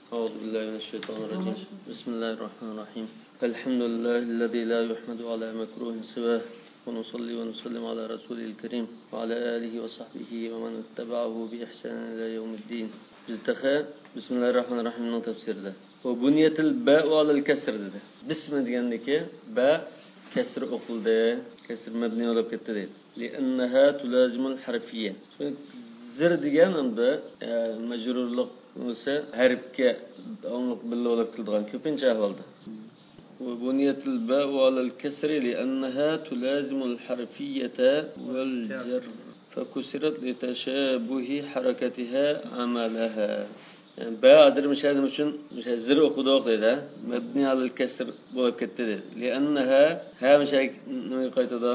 أعوذ بالله من الشيطان الرجيم. بسم الله الرحمن الرحيم. الحمد لله الذي لا يحمد على مكروه سواه، ونصلي ونسلم على رسوله الكريم وعلى آله وصحبه ومن اتبعه بإحسان إلى يوم الدين. بسم الله الرحمن الرحيم تفسير ده. وبنية الباء على الكسر ده. بسم ديانك باء كسر أقول ده كسر مبني ولا بكتير، لأنها تلازم الحرفية. زر ديان عند مجرور لق ولسه حرفك أنق بالله ولا بكتير كيفين جاهل. وبنية الباء على الكسر لأنها تلازم الحرفية والجر، فكسرت لتشابه حركتها عملها. يعني باء أدر مش زر أخذ ده مبني على الكسر وكتير، لأنها ها مش نقيت ده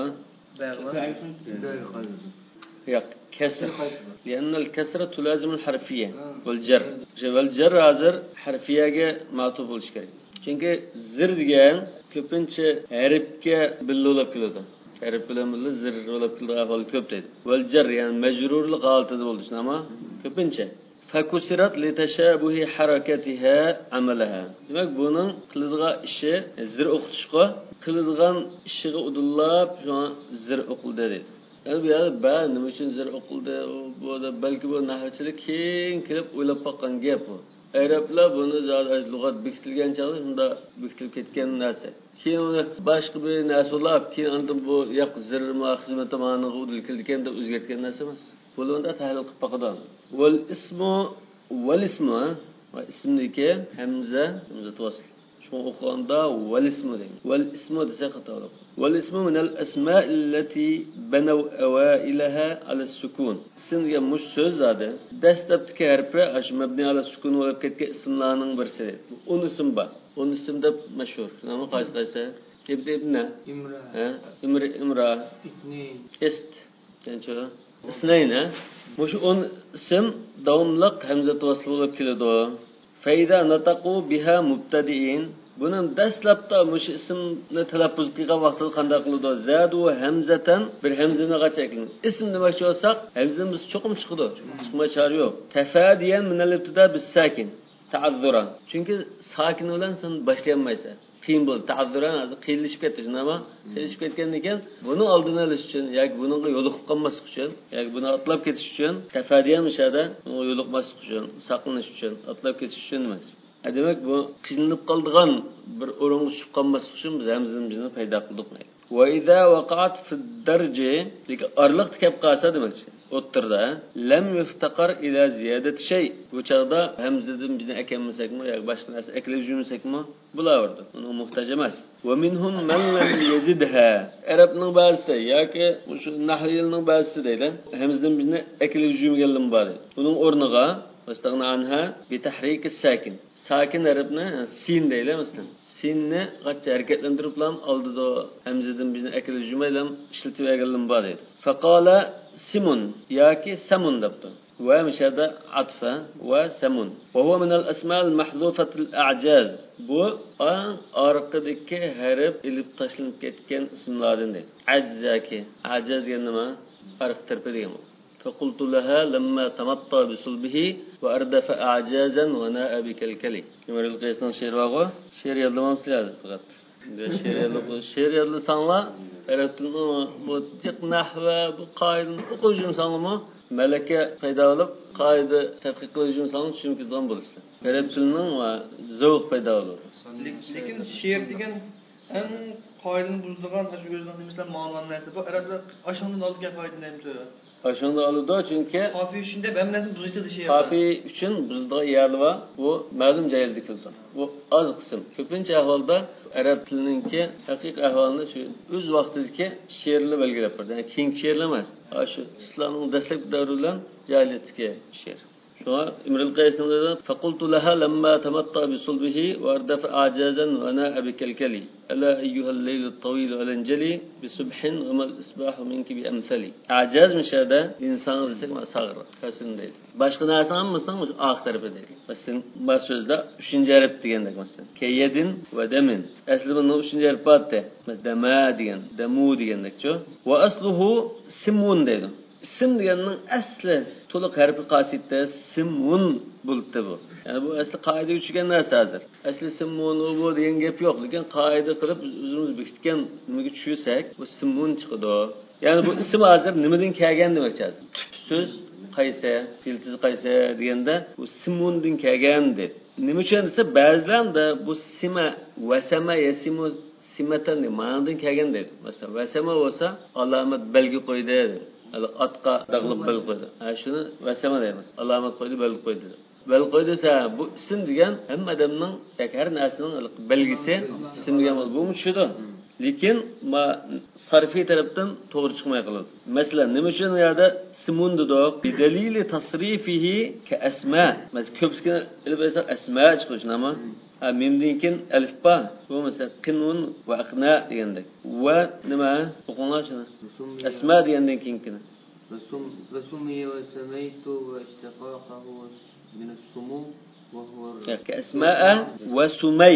هي كسر، لأن الكسر تلازم الحرفية والجر hazır harfiyege matuf oluş gerek. Çünkü zir degan ko'pincha harfga billa bo'lib keladi. Harf bilan billa zir bo'lib keladi, ahvol ko'p deydi. Val jar yani majrurlik holatida bo'ldi, ama ko'pincha fakusirat li tashabuhi harakatiha amalaha. Demak, buning qiladigan ishi zir o'qitishga qiladigan ishiga udullab zir o'qildi deydi. Yani bu yerda ba nima uchun zir o'qildi? Bu balki bu nahvchilik keng kirib o'ylab boqqan gap bu. Arablar bunu lug'at bekitilgan chog'da shunda bekitilib ketgan narsa. Keyin uni boshqa bir narsa olib, keyin unda bu yoq zir xizmat tomoniga udilgan deb o'zgartgan narsa emas. Bunda tahlil qilib boqadan. Wal ismu va ismniki hamza tavassul. Şu oqanda wal ismu deydi. Wal ismu desa xato bo'ladi. Wal ismu min al asma' allati banaw awailaha ala sukun. Ismga mush so'z zodi dastlabki harfi ash mabni ala sukun bo'lib ketgan ismlarning birisi. Un ism bor. Un ism deb mashhur. Nima qaysi? Ibna, imra, ist, qancha? Isnayna. Mush un ism davomliq hamza tavassul bo'lib keladi. Fayda nataqu biha mubtadi'in. Bunun dastlabda mush ismni talaffuz qilgan vaqtida qanday qiladi? Zadu hamzatan bir hamzani qachakli. Ism demoqchi bo'lsak, hamzamiz cho'qim chiqadi. Chiqma chora yo'q. Tafadiyan min al-ibtida bis-sakin. Ta'azzuran. Chunki sakin bilan sen boshlayolmaysan. Qiyin bo'ldi. Ta'azzuran qiyinlashib ketdi. Nima? Qiyinlashib ketgandan keyin buni oldini olish uchun yoki buningga yo'liqib qolmaslik uchun yoki buni atlab ketish uchun tafadiyan mishada yo'liqmaslik uchun, saqlanish uchun, atlab ketish uchun nima? Demak bu qiynalib qoldigan bir o'ringa tushib qolmaslik uchun biz hamzamizni paydo qildik. Va idza waqa'at fi darji lik arliq kelib qolsa demakchi. O'ttirda lam yuftaqar ila ziyadati shay. Bu chaqda hamzadan bizni akammasakmi yoki boshqa narsa aklab yurmasakmi bo'laverdi. Uni muhtoj emas. Va minhum man lam yazidha. Arabning ba'zisi yoki shu nahliyning ba'zisi deydi. Hamzadan bizni aklab yurmaganlar bor. Uning o'rniga واستغنى عنها بتحريك الساكن. ساكن عربنا سين deydi مثلا. Sinni qancha harakatlantirib lam oldida hamzadan bizni akil jumaylam ishlatib olganlar bor deydi. Faqala simun yoki samun debdi. Va mishada atfa va samun. Va huwa min al-asma' al-mahdhufat al-a'jaz. Bu orqadagi harf ilib tashlanib ketgan ismlardan deydi. Ajzaki. Ajaz degan nima? Farq tarpi degan. فقلت لها لما تمطى بصلبه وأردف أعجازا وناء بكلكلي. يمر القيسنا الشير واقع شير يلا ما مسلي هذا فقط. شير يلا سانلا أردتنا بتق نحو بقايد أقولون سانلا ملكة فيدا ولب قايد تدقيق لجون سانلا شو ممكن تضم بلسه. أردتنا وزوق فيدا ولب. لكن شير ديجن أن قايدن بوزدغان aşı gözden demişler mağalan neyse bu Araplar aşağıdan aldığı kaydını emtiyor. Aşağıda alıdı çünkü Kafi üçünde ben nasıl buzuydu şey yapar. Kafi üçün buzda yerli var. Bu ma'lum joyda dikildi. Bu az qism. Ko'pincha ahvolda arab tilininki haqiqiy ahvolini shu o'z vaqtidagi she'rli belgilab berdi. Yani keng she'rli emas. Shu islomning dastlabki davridan jahiliyatga she'r. Şuna İmrul Qays'ın dedi, "Faqultu laha lamma tamatta bi sulbihi ve ardafa a'jazan ve na'a bi kelkeli. Ela eyyuhel leylut tawil ve lenjeli bi subhin ve mal isbahu minki bi emsali." A'jaz müşahede insanı desek sağır, kasın değil. Başka narsa anlamazsan ağ tarafı değil. Mesela bu sözde 3. harf degandek mesela. Keyedin ve demin. Aslı bunun 3. harfi attı. Dema degen, demu degandek. Ve asluhu simun dedi. ism deganning asli to'liq harfi qasidda simun bo'libdi bu. Ya'ni bu asli qoidaga tushgan narsa hozir. Asli simun bu degan gap yo'q, lekin qoida qilib o'zimiz bekitgan nimaga tushirsak, bu simun chiqadi. Ya'ni bu ism hozir nimadan kelgan demoqchi. So'z qaysi, fe'l qaysi deganda bu simundan kelgan deb. Nima uchun desa ba'zilarda bu sima vasama yasimu simatan ma'nodan kelgan dedi. Masalan, vasama bo'lsa alomat belgi qo'ydi. Atqa dag'lib belgi qo'ydi. Shuni vasama deymiz. Alomat qo'ydi, belgi qo'ydi. Belgi qo'ydi desa bu ism degan hamma odamning har narsaning belgisi ism degan bu tushidi. Lekin sarfiy tarafdan to'g'ri chiqmay qoladi. Masalan, nima uchun bu yerda simun dedik? Bi dalili tasrifihi ka asma. Mas ko'pchilikni ilib esa asma chiqish nima? Mimdan keyin alif ba. Bu masalan qinun va aqna degandek. Va nima? O'qinglar shuni. Asma degandan keyin وسمي وسميت واشتقاقه من السمو وهو كأسماء وسمي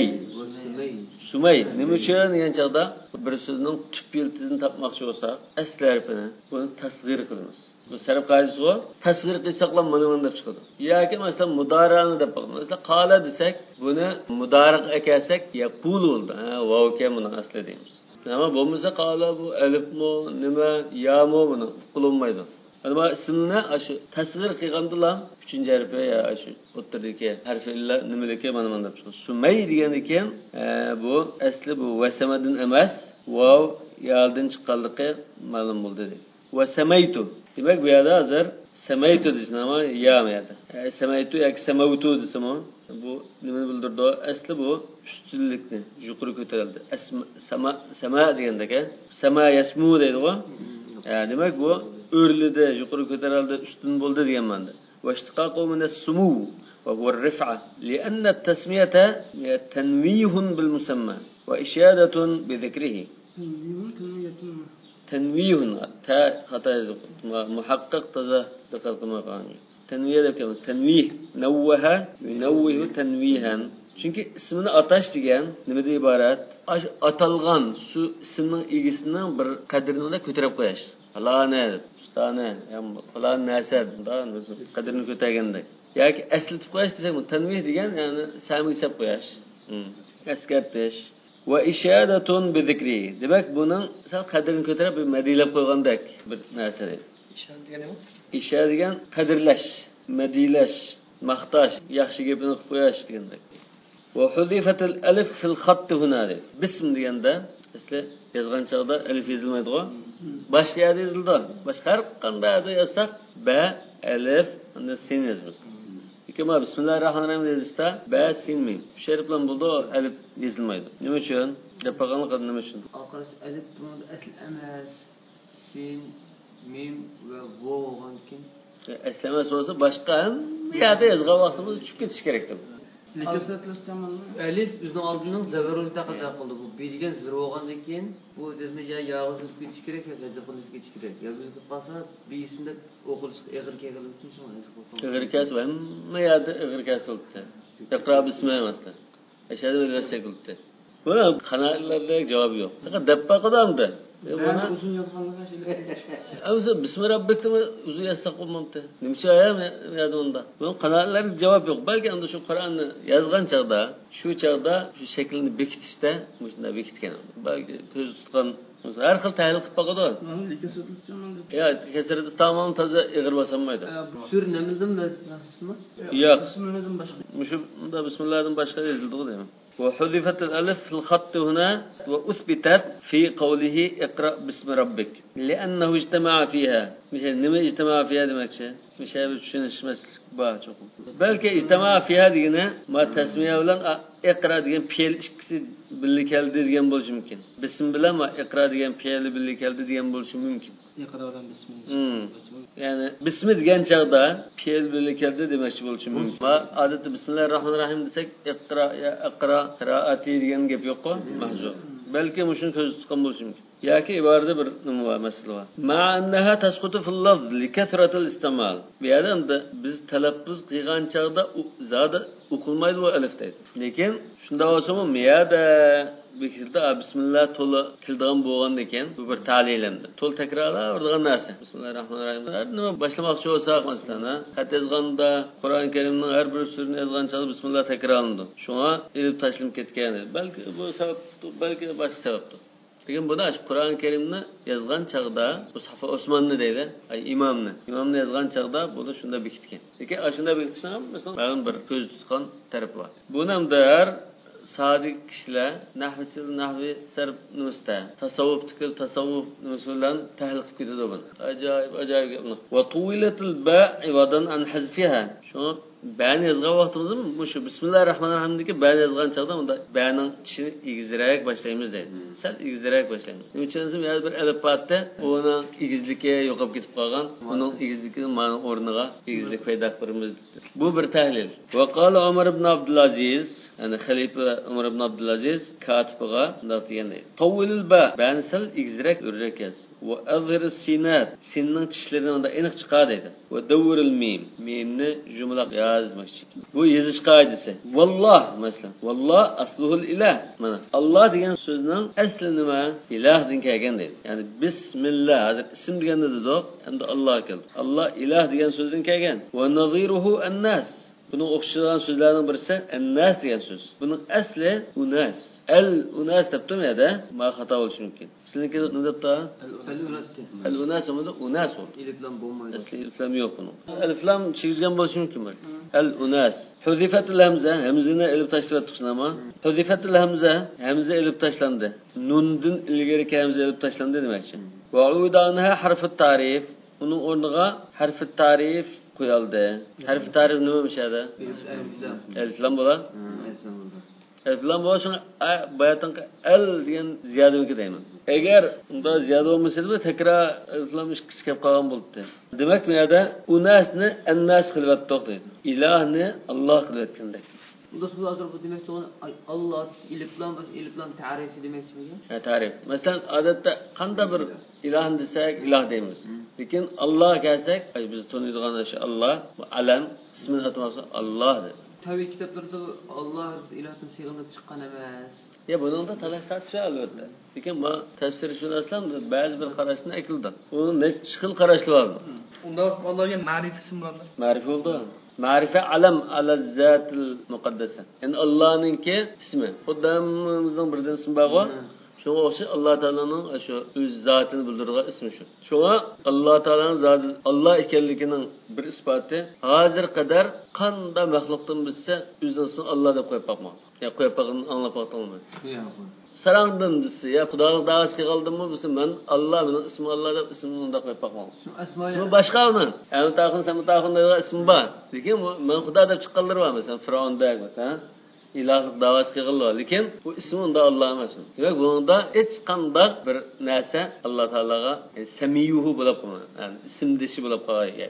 سمي nima uchun degan chaqda bir so'zning tub yiltizini topmoqchi bo'lsak asl harfini buni tasg'ir qilamiz. Bu sarf qoidasi bu. Tasg'ir qilsak mana deb chiqadi. yoki masalan mudorani deb qo'yamiz. Masalan qala desak buni mudoriq ekansak yaqul bo'ldi. Vav ke buni asli deymiz. Ama bo'lmasa qala bu alifmi nima yami buni qilinmaydi. Ama ismni shu tasg'ir qilgandilar 3-harfi ya shu o'ttirdagi harflar nimaligi mana deb chiqdi. Sumay degan ekan bu asli bu vasamadan emas, vav yaldan chiqqanligi ma'lum bo'ldi dedi. Vasamaytu. Demak bu yerda hozir samaytu desam ama ya yerda. Samaytu yoki samavtu desam bu nimani bildirdi? Asli bu ustunlikni yuqori ko'tarildi. Sama degandagi sama yasmu deydi-ku. Demak bu o'rlidi, yuqori ko'tarildi, ustun bo'ldi degan ma'noda. واشتقاقه من السمو وهو الرفعة لأن التسمية تنويه بالمسمى وإشادة بذكره تنويه خطأ محقق دقق مقامي تنويه كمان تنويه نوه ينوه تنويها çünkü ismini atash degan nimada iborat? Atalgan şu ismning egisining bir qadrini ko'tarib qo'yish. Falana, ustana, falan narsa qadrini ko'targanda. Yoki aslatib qo'yish desak, tanvih degan ya'ni sami hisob qo'yish. Eskartish va ishadatun bi zikri. Demak buning sal qadrini ko'tarib bir madilab qo'ygandek bir narsa deydi. İşaret degan nima? Isha degan qadrlash, madilash, maqtash, yaxshi gapini qilib qo'yish degandek. وحذفت الألف في الخط هنا باسم deganda asli yozgan chaqda alif yozilmaydi-ku. Boshqa yerda yozildi. Boshqa har qanday yerda yozsak ba alif unda sin yozamiz. Lekin ma bismillahirrohmanirrohim deyishda ba sin mim. Shu yer bilan bo'ldi alif yozilmaydi. Nima uchun? Deb qolganlik nima uchun? Oqish alif bunda asl emas. Sin mim va vav bo'lgan keyin asl emas bo'lsa boshqa ham yerda yozgan vaqtimiz tushib ketish kerakdir. Elif bizning oldindan zavarul taqozo qildi. Bu bilgan zir bo'lgandan keyin bu dezni ya yog'izib ketish kerak yoki jaqilib ketish kerak. Yozib qolsa bir ismda o'qilish ig'ir kelgan uchun shuni ig'ir kasb hamma yerda ig'ir kasbda. Iqro bismi emasda. Ashhadu an la ilaha illalloh. Buni qanotlarda javob yo'q. Faqat dabba qadamda. Buni uzun yozganlar Avzu bismi robbikni uzun yazsa qo'ymabdi. Nimcha ham yerda unda. Bu qanotlarga javob yo'q. Balki unda shu Qur'onni yozgan chaqda, shu shaklni bekitishda shunda bekitgan. Balki ko'z tutgan har xil tahlil qilib boqadi. Ya, kasrati tamom toza ig'ir bosolmaydi. Sur nimidan nasmi? Yo'q. Bismillahdan boshqa. Unda bismillahdan boshqa yozildi demak. وحذفت الألف في الخط هنا وأثبتت في قوله اقرأ باسم ربك لأنه اجتمع فيها مش نما اجتمع فيها دمكشة مش هبتشنش باچوق بلكي اجتمع فيها دينا ما تسمية ولا اقرأ ديgan fe'l ikkisi birga keldi degan bo'lishi mumkin. Bism bilan ma iqra degan fe'li birga keldi degan bo'lishi mumkin. Iqra bilan bismillah. Ya'ni bismi degan chaqda fe'l birga keldi demoqchi bo'lishi mumkin. Va odatda bismillahirrohmanirrohim desak iqra ya iqra qiraati degan gap yo'q-ku, mahzuf. Balki shuni ko'z tutgan bo'lishi mumkin. yoki iborada bir nima bor, masala bor. Ma'annaha tasqutu fil lafz li kasratil istimal. Bu yerda biz talaffuz qilgan chaqda zada o'qilmaydi bu alif deydi. Lekin shunda bo'lsa-mu miyada bekildi. Bismillah to'la kildigan bo'lgan ekan, bu bir ta'lilandi. To'l takrorlaydigan narsa. Bismillahirrohmanirrohim. Nima boshlamoqchi bo'lsak, masalan, xat yozganda Qur'on Karimning har bir surini yozgan chog'da bismillah takrorlandi. Shunga ilib tashlanib ketgan. Balki bu sabab, balki boshqa sababdir. Lekin bunda Qur'on Karimni yozgan chog'da, bu Safa Osmonni deydi, imomni yozgan chog'da buni shunda bekitgan. Lekin shunda bekitishni ham masalan bir ko'z tutgan taraf bor. Bu namdar sadiq kishilar nahvi sarf nusta tasavvuf nusulan tahlil qilib ketadi buni. Ajoyib gapni. Va tuwilatul ba'i wadan an hazfiha. Shu ba'ni yozgan vaqtimizda shu bismillahirrohmanirrohimdagi ba'ni yozgan chog'da unda ba'ning tishini egizroq boshlaymiz deydi. Sal egizroq boshlaymiz. Nima uchun desa, bir alifbatda uni egizligi yo'qolib ketib qolgan, uning egizligini mana o'rniga egizlik paydo qilamiz. Bu bir tahlil. Va qala Umar ibn Abdulaziz, ya'ni xalifa Umar ibn Abdulaziz katibiga bunday deganday. Tawilul ba'ni sal egizroq o'rrak yaz. Va azhirus sinat, sinning tishlarini unda aniq chiqadi deydi. Va dawrul mimni jumla yazmoqchi. Bu yozish qoidasi. Valloh masalan, valloh asluhul ilah. Mana Alloh degan so'zning asli nima? Ilahdan kelgan deydi. Ya'ni bismillah, hozir ism deganda dedi, endi Alloh keldi. Alloh ilah degan so'zdan kelgan. Va naziruhu an-nas. Bunun o'xshagan so'zlarning birisi an-nas degan so'z. Buning asli unas. Al-unas debdim ya-da, ma xato bo'lishi mumkin. Sizniki nima debdi? Al-unas bo'ldi, unas bo'ldi. Eliflam bo'lmaydi. Asli eliflam yo'q buning. Eliflam chigizgan bo'lishi mumkin bu. Al-unas. Huzifatul hamza, hamzani ilib tashlatdik nima? Huzifatul hamza ilib tashlandi. Nundan ilgari hamza ilib tashlandi demakchi. Va udanha harfut ta'rif. Uning o'rniga harfut ta'rif qo'yildi. Harf ta'rif nima bo'ladi? Eliflam bo'ladi. Eliflam bo'lsa bayatanqa al degan ziyodaga deyman. Agar unda ziyoda bo'lmasa, takror eliflam ikkisi kelib qolgan bo'ldi. Demak, bu yerda unasni annas qilib atdiq deydi. Ilohni Alloh qilib atganda. Unda siz hozir bu demak to'g'ri Alloh iliflam ta'rifi demakmi? Ha, ta'rif. Masalan, odatda qanday bir ilohni desak, iloh deymiz. Lekin Alloh kelsak, biz taniydigan o'sha Alloh, alam ismini aytmoqsa Alloh dedi. Tabiiy kitoblarda Alloh ilohdan sig'inib chiqqan emas. Ya buningda talash tartish albatta. Lekin bu tafsir shunasdan ba'zi bir qarashni aytildi. Uning necha xil qarashlar bor. Unda Allohga ma'rifat ism bor. Ma'rifat bo'ldi. Ma'rifa alam ala zatil muqaddasa. Yani Allah'ınki ismi. Xuddamizning birdan ismi bor. Şuna o'xshash Alloh taolaning shu o'z zotini bildirgan ismi shu. Shunga Alloh taolaning zoti Alloh ekanligining bir isboti hozir qadar qanday maxluqdan bilsa o'zining ismini Alloh deb qo'yib qo'ymoq. Ya qo'yib qo'ygan anglab qo'ymoq. Sarangdan desa ya xudoning da'vosiga qoldimmi bilsa men Alloh mening ismim Alloh deb ismini unda qo'yib qo'ymoq. Ismi boshqa uni. Yani taqin degan ismi bor. Lekin men Xudo deb chiqqanlar bor masalan Fir'avndagi masalan ilohlik davası qilganlar, lekin bu ismi unda Alloh emas. Demak, bunda hech qanday bir narsa Alloh taolaga samiyuhu bo'lib qoladi. Ya'ni ism deshi bo'lib qoladi.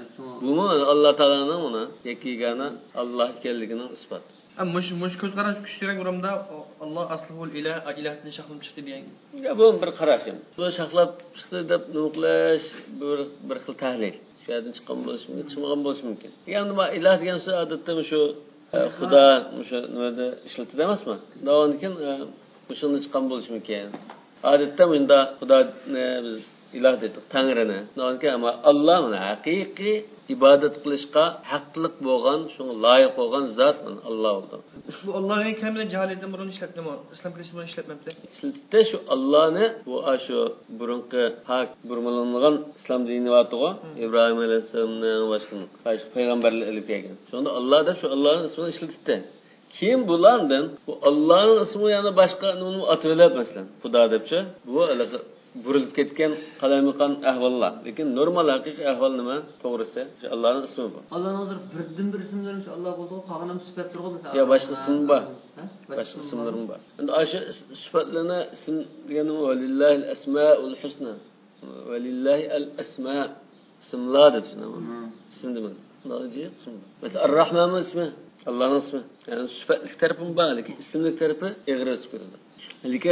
Bu Alloh taolaning uni yakigana Alloh ekanligining isboti. Mush ko'z qarash kuchliroq o'ramda Alloh aslul ilahdan shaxlab chiqdi degan. Ya bu bir qarashim. Bu shaxlab chiqdi deb nima qilish bir xil tahlil. Shu yerdan chiqqan bo'lishi mumkin, chiqmagan bo'lishi mumkin. Ya'ni bu iloh degan so'z odatda shu Xudo o'sha nimada ishlatadi emasmi? Davondan o'shani chiqqan bo'lishi mumkin. Odatda bunda Xudoni biz iloh dedik, Tangrini. Davondan ammo Alloh mana haqiqiy ibodat qilishga haqliq bo'lgan, shunga loyiq bo'lgan zot mana Alloh bo'ldi. Bu Allohning kamdan jaholidan burun ishlatdimi? Islom kirishdan ishlatmabdi. Ishlatdi shu Allohni bu shu burunqi haq burmalangan islom dini vaqtiga Ibrohim alayhisolamning boshqa payg'ambarlar ilib kelgan. Shunda Alloh deb shu Allohning ismini ishlatdi. Keyin bulardan bu Allohning ismi yana boshqa uni atolab masalan Xudo debchi bu burilib ketgan qalamiqan ahvollar. Lekin normal haqiqiy ahvol nima? To'g'risi Allohning ismi bu. Allohning birdan-bir ismlari shu Alloh bo'ldi, qolganim sifatlarga mesela. Ya boshqa ism bor. Boshqa ismlarim bor. Endi o'sha sifatlarni ism degani valillahil asmaul husna. Valillahi al asma ismlar deb tushunamiz. Ism demak. Noji ism. Mesela Ar-Rahman ismi, Allohning ismi. Yani sifatlik tarafi bor, lekin ismlik tarafi eg'irib ketadi. Lekin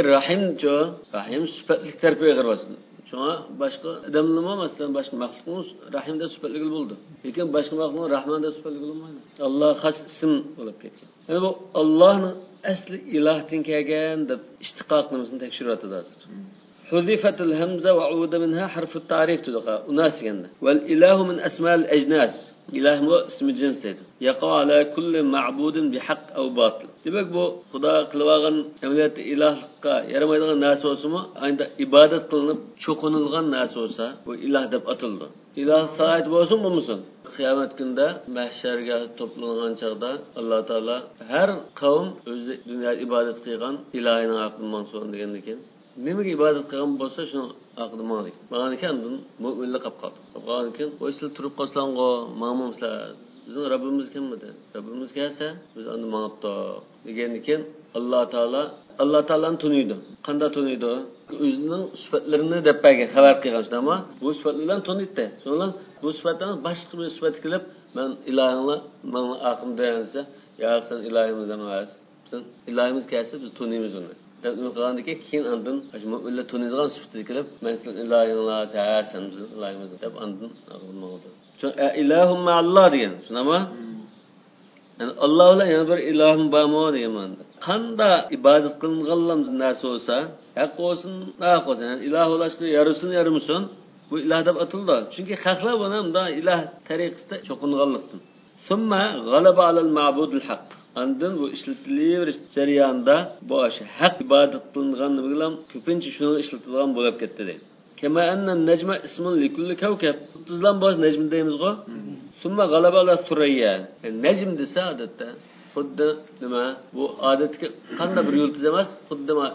Rahim sifatlik tarafi eg'irib. Şuna başka adamlar masalan başka mahluklar Rahim'de süperlik buldu. Lekin başka mahluklar Rahman'da süperlik bulunmaydı. Allah has isim olup ketgan. Yani bu Allah'ın asli ilohdan kelgan deb ishtiqoqimizni tekshiryapti hozir. حذفت الهمزة وعود منها حرف التعريف تلقى أناس جنة والإله من أسماء الأجناس إله هو اسم الجنس يقع على كل معبود بحق أو باطل demek bu Xudo qilgan amaliyotda ilohlikqa yaramaydigan narsa bo'lsa-mu, ayda ibodat qilinib cho'qinilgan narsa bo'lsa, bu iloh deb atildi. Iloh soat bo'lsin, bo'lmasin. Qiyomat kunida mahsharga to'plangan chaqda Alloh taolo har qavm o'zi dunyoda ibodat qilgan ilohining haqini mansub degandan keyin nimaga ibodat qilgan bo'lsa shuni aqdi malik. Mana ekan mo'minlar qilib qoldi. Qolgan keyin o'slar turib qolsang'o, ma'mumlar bizning Rabbimiz kimdi? Rabbimiz kelsa biz uni ma'notda degandan keyin Alloh taolani tunuydi. Qanday tunuydi? O'zining sifatlarini deb bergan xabar qilgan shundami? Bu sifatlarni tunuydi. So'ngra bu sifatdan boshqa bir sifat qilib, men ilohimni, men aqimda desa, ya sen ilohimiz emas. Sen ilohimiz kelsa biz tunuymiz uni. deb nima qilgandiki keyin andin mo'minlar tuniydigan sifatga kelib men sizlarni ilohinglar sen bizni ilohimiz deb andin qilmoqda. Shu ilahum ma'alloh degan tushunami? Yani Allah bilan yana bir ilohim bormi degan. Qanday ibodat qilingan narsa bo'lsa, haq bo'lsin, naq bo'lsin, yani iloh bo'lishga yarısin yarımsin bu iloh deb atildi. Chunki xalqlar buni unda iloh tariqasida cho'qinganlikdan. Summa g'alaba alal ma'budil haqq. Andın bu işletilir jarayonda bu haq ibodat qilinganini bilan ko'pincha shuni ishlatilgan bo'lib ketdi deydi. Kema anna najma ismun li kulli kawkab. Tuzlan boz najm deymiz-ku. Summa g'alaba ala surayya. Najm desa odatda xuddi nima bu odatga qanday bir yulduz emas, xuddi ma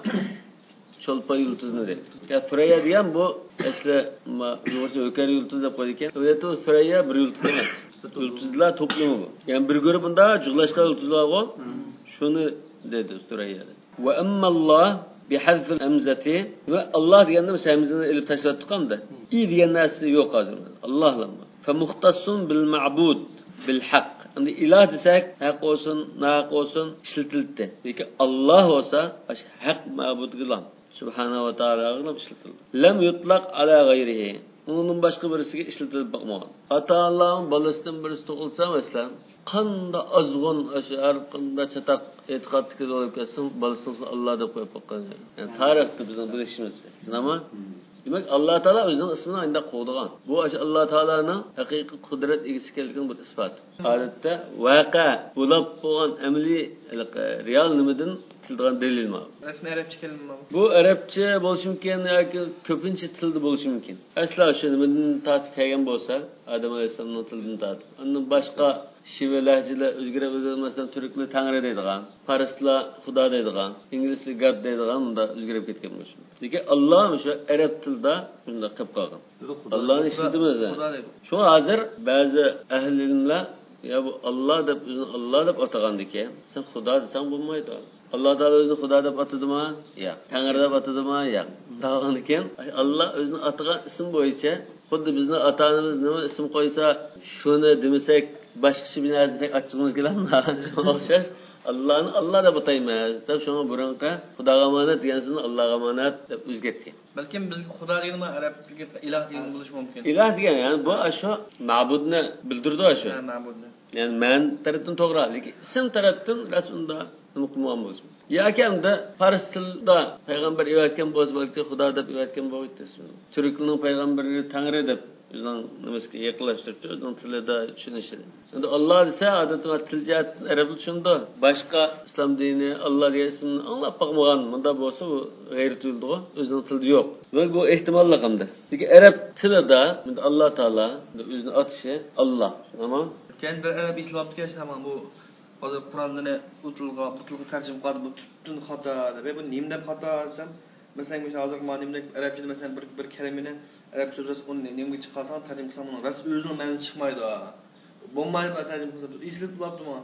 cho'lpa yulduzni deydi. Ya surayya degan bu asli yo'rcha o'kar yulduz deb qo'ygan. Bu surayya bir yulduz emas. Yulduzlar to'plami bu. Yani bir ko'rib bunda jug'lashgan yulduzlar bor. Shuni dedi surayya. Va ammalloh bihazf al-hamzati va Alloh deganda hamzani ilib tashlatdiqanda i degan narsa yo'q hozir. Alloh bilan. Fa muxtassun bil ma'bud bil haqq. Endi iloh desak, haq olsun, naq olsun ishlatildi. Lekin Alloh olsa, haq ma'bud bilan subhanahu va taolo bilan ishlatildi. Lam yutlaq ala g'ayrihi. Onun başqa birisiga ishlatilib boqmagan. Ata-Allohning bolasidan birisi tug'ilsa, masalan, qanda azg'un ashar, qanda chataq e'tiqodga bo'lib ketsin, bolasini Alloh deb qo'yib qo'ygan. Yani tarixda bizning bilishimiz. Nima? Demak, Alloh taolo o'zining ismini endi qo'ydigan. Bu Alloh taolaning haqiqiy qudrat egasi kelgan bir isbot. Odatda vaqa bo'lib bo'lgan amaliy real nimadan tildigan dalil mi? Rasmiy arabcha kelimi mi? Bu arabcha bo'lishi mumkin yoki ko'pincha tilda bo'lishi mumkin. Aslo shu nimadan tortib kelgan bo'lsa, Odam alayhisolamning tilidan tortib. Undan boshqa shiva lahjalar o'zgarib o'zgarmasdan turklar Tangri deydigan, farislar Xudo deydigan, inglizlar God deydigan bunda o'zgarib ketgan bo'lsa. Lekin Alloh shu arab tilida bunda qilib qolgan. Allohning ishidimiz. Shu hozir ba'zi ahli ilmlar ya bu Alloh deb o'zini Alloh deb atagandan sen Xudo desang bo'lmaydi. Alloh taolo o'zini Xudo deb atadimi? Yo'q. Tangri deb atadimi? Yo'q. Tag'an ekan Alloh o'zini atagan ism bo'yicha xuddi bizni atanimiz nima ism qo'ysa, shuni demasak, boshqa kishi bilan desak achchig'imiz keladimi? Shunga o'xshash Allohni Alloh deb ataymiz. Deb shunga burunqa Xudoga amonat degansini Allohga amonat deb o'zgartgan. Balkim bizga Xudo deganmi arab tilida iloh degan bo'lishi mumkin. Iloh degan yani bu shu ma'budni bildirdi shu. Ha, ma'budni. Yani men tarafdan to'g'ri, lekin ism tarafdan rasulda muqmon bo'lsin. Yoki hamda fars tilida payg'ambar evatgan bo'lsa, balki Xudo deb evatgan bo'ladi. Turklarning payg'ambari Tangri deb o'zining nimasiga yaqinlashtirib, o'zining tilida tushunishi. Endi Alloh desa, odatda tiljiat arab tushunda, boshqa islom dini Alloh degan ismni anglab boqmagan, bunda bo'lsa bu g'ayri tildi, o'zining tilida yo'q. Va bu ehtimolli qamda. Lekin arab tilida Alloh taolo o'zini atishi Alloh. Tamam? Keyin bir arab islomga yashaman bu hozir Qur'onni o'tilga tarjima qilib bu tutun xato deb bu nimda xato desam masalan hozir ma'nomda arabchada masalan bir kalimani arab so'zlasa uni nimga chiqarsan tarjima qilsam uni ras o'zining ma'nosi chiqmaydi. Bo'lmaydi tarjima qilsa eslatib qo'yaptimi?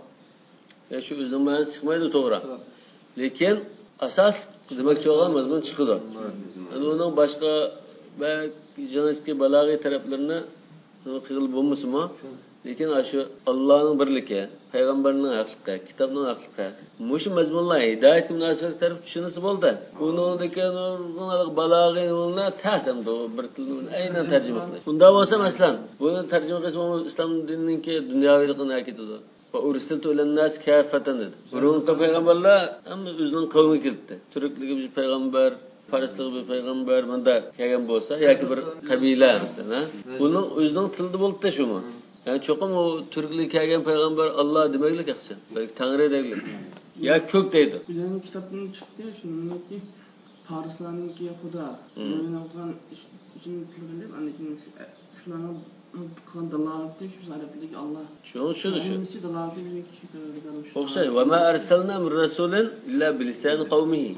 Shu o'zining ma'nosi chiqmaydi to'g'ri. Lekin asos demakchi bo'lgan mazmun chiqadi. Uning boshqa va jinoyatga balog'iy taraflarini qilib bo'lmasmi? Lekin shu Allohning birligi, payg'ambarning haqligi, kitobning haqligi, mushu mazmunlar hidoyat munosabat taraf tushunisi bo'ldi. Buningdagi nurg'unalik balog'iy yo'lni ta'simdi bir tilni aynan tarjima qilish. Unda bo'lsa masalan, buni tarjima qilsa islom dinininki dunyoviy qilib ketadi. Ve ursiltu ilen nas kâfeten dedi. Burunqi peygamberler hamma o'zining qavmiga keldi. Turkligi bir payg'ambar, farislik bir payg'ambar bunda kelgan bo'lsa yoki bir qabila masalan, buning o'zining tilida bo'ldi shumi? Yani çokum o Türk'lük kelgan payg'ambar Alloh demaklik yaxshi. Balki Tangri deylik. Ya ko'k deydi. Bizning kitobdan chiqdi, shuningki farislarningki Xudo. Men o'qigan uchun tilib, anikin shularning qilgan dalolatda shu arablik Alloh. Shu. Birinchi dalolatda bizga tushuntiradigan shu. O'xshay. Va ma arsalna min rasulin illa bilisan qawmihi.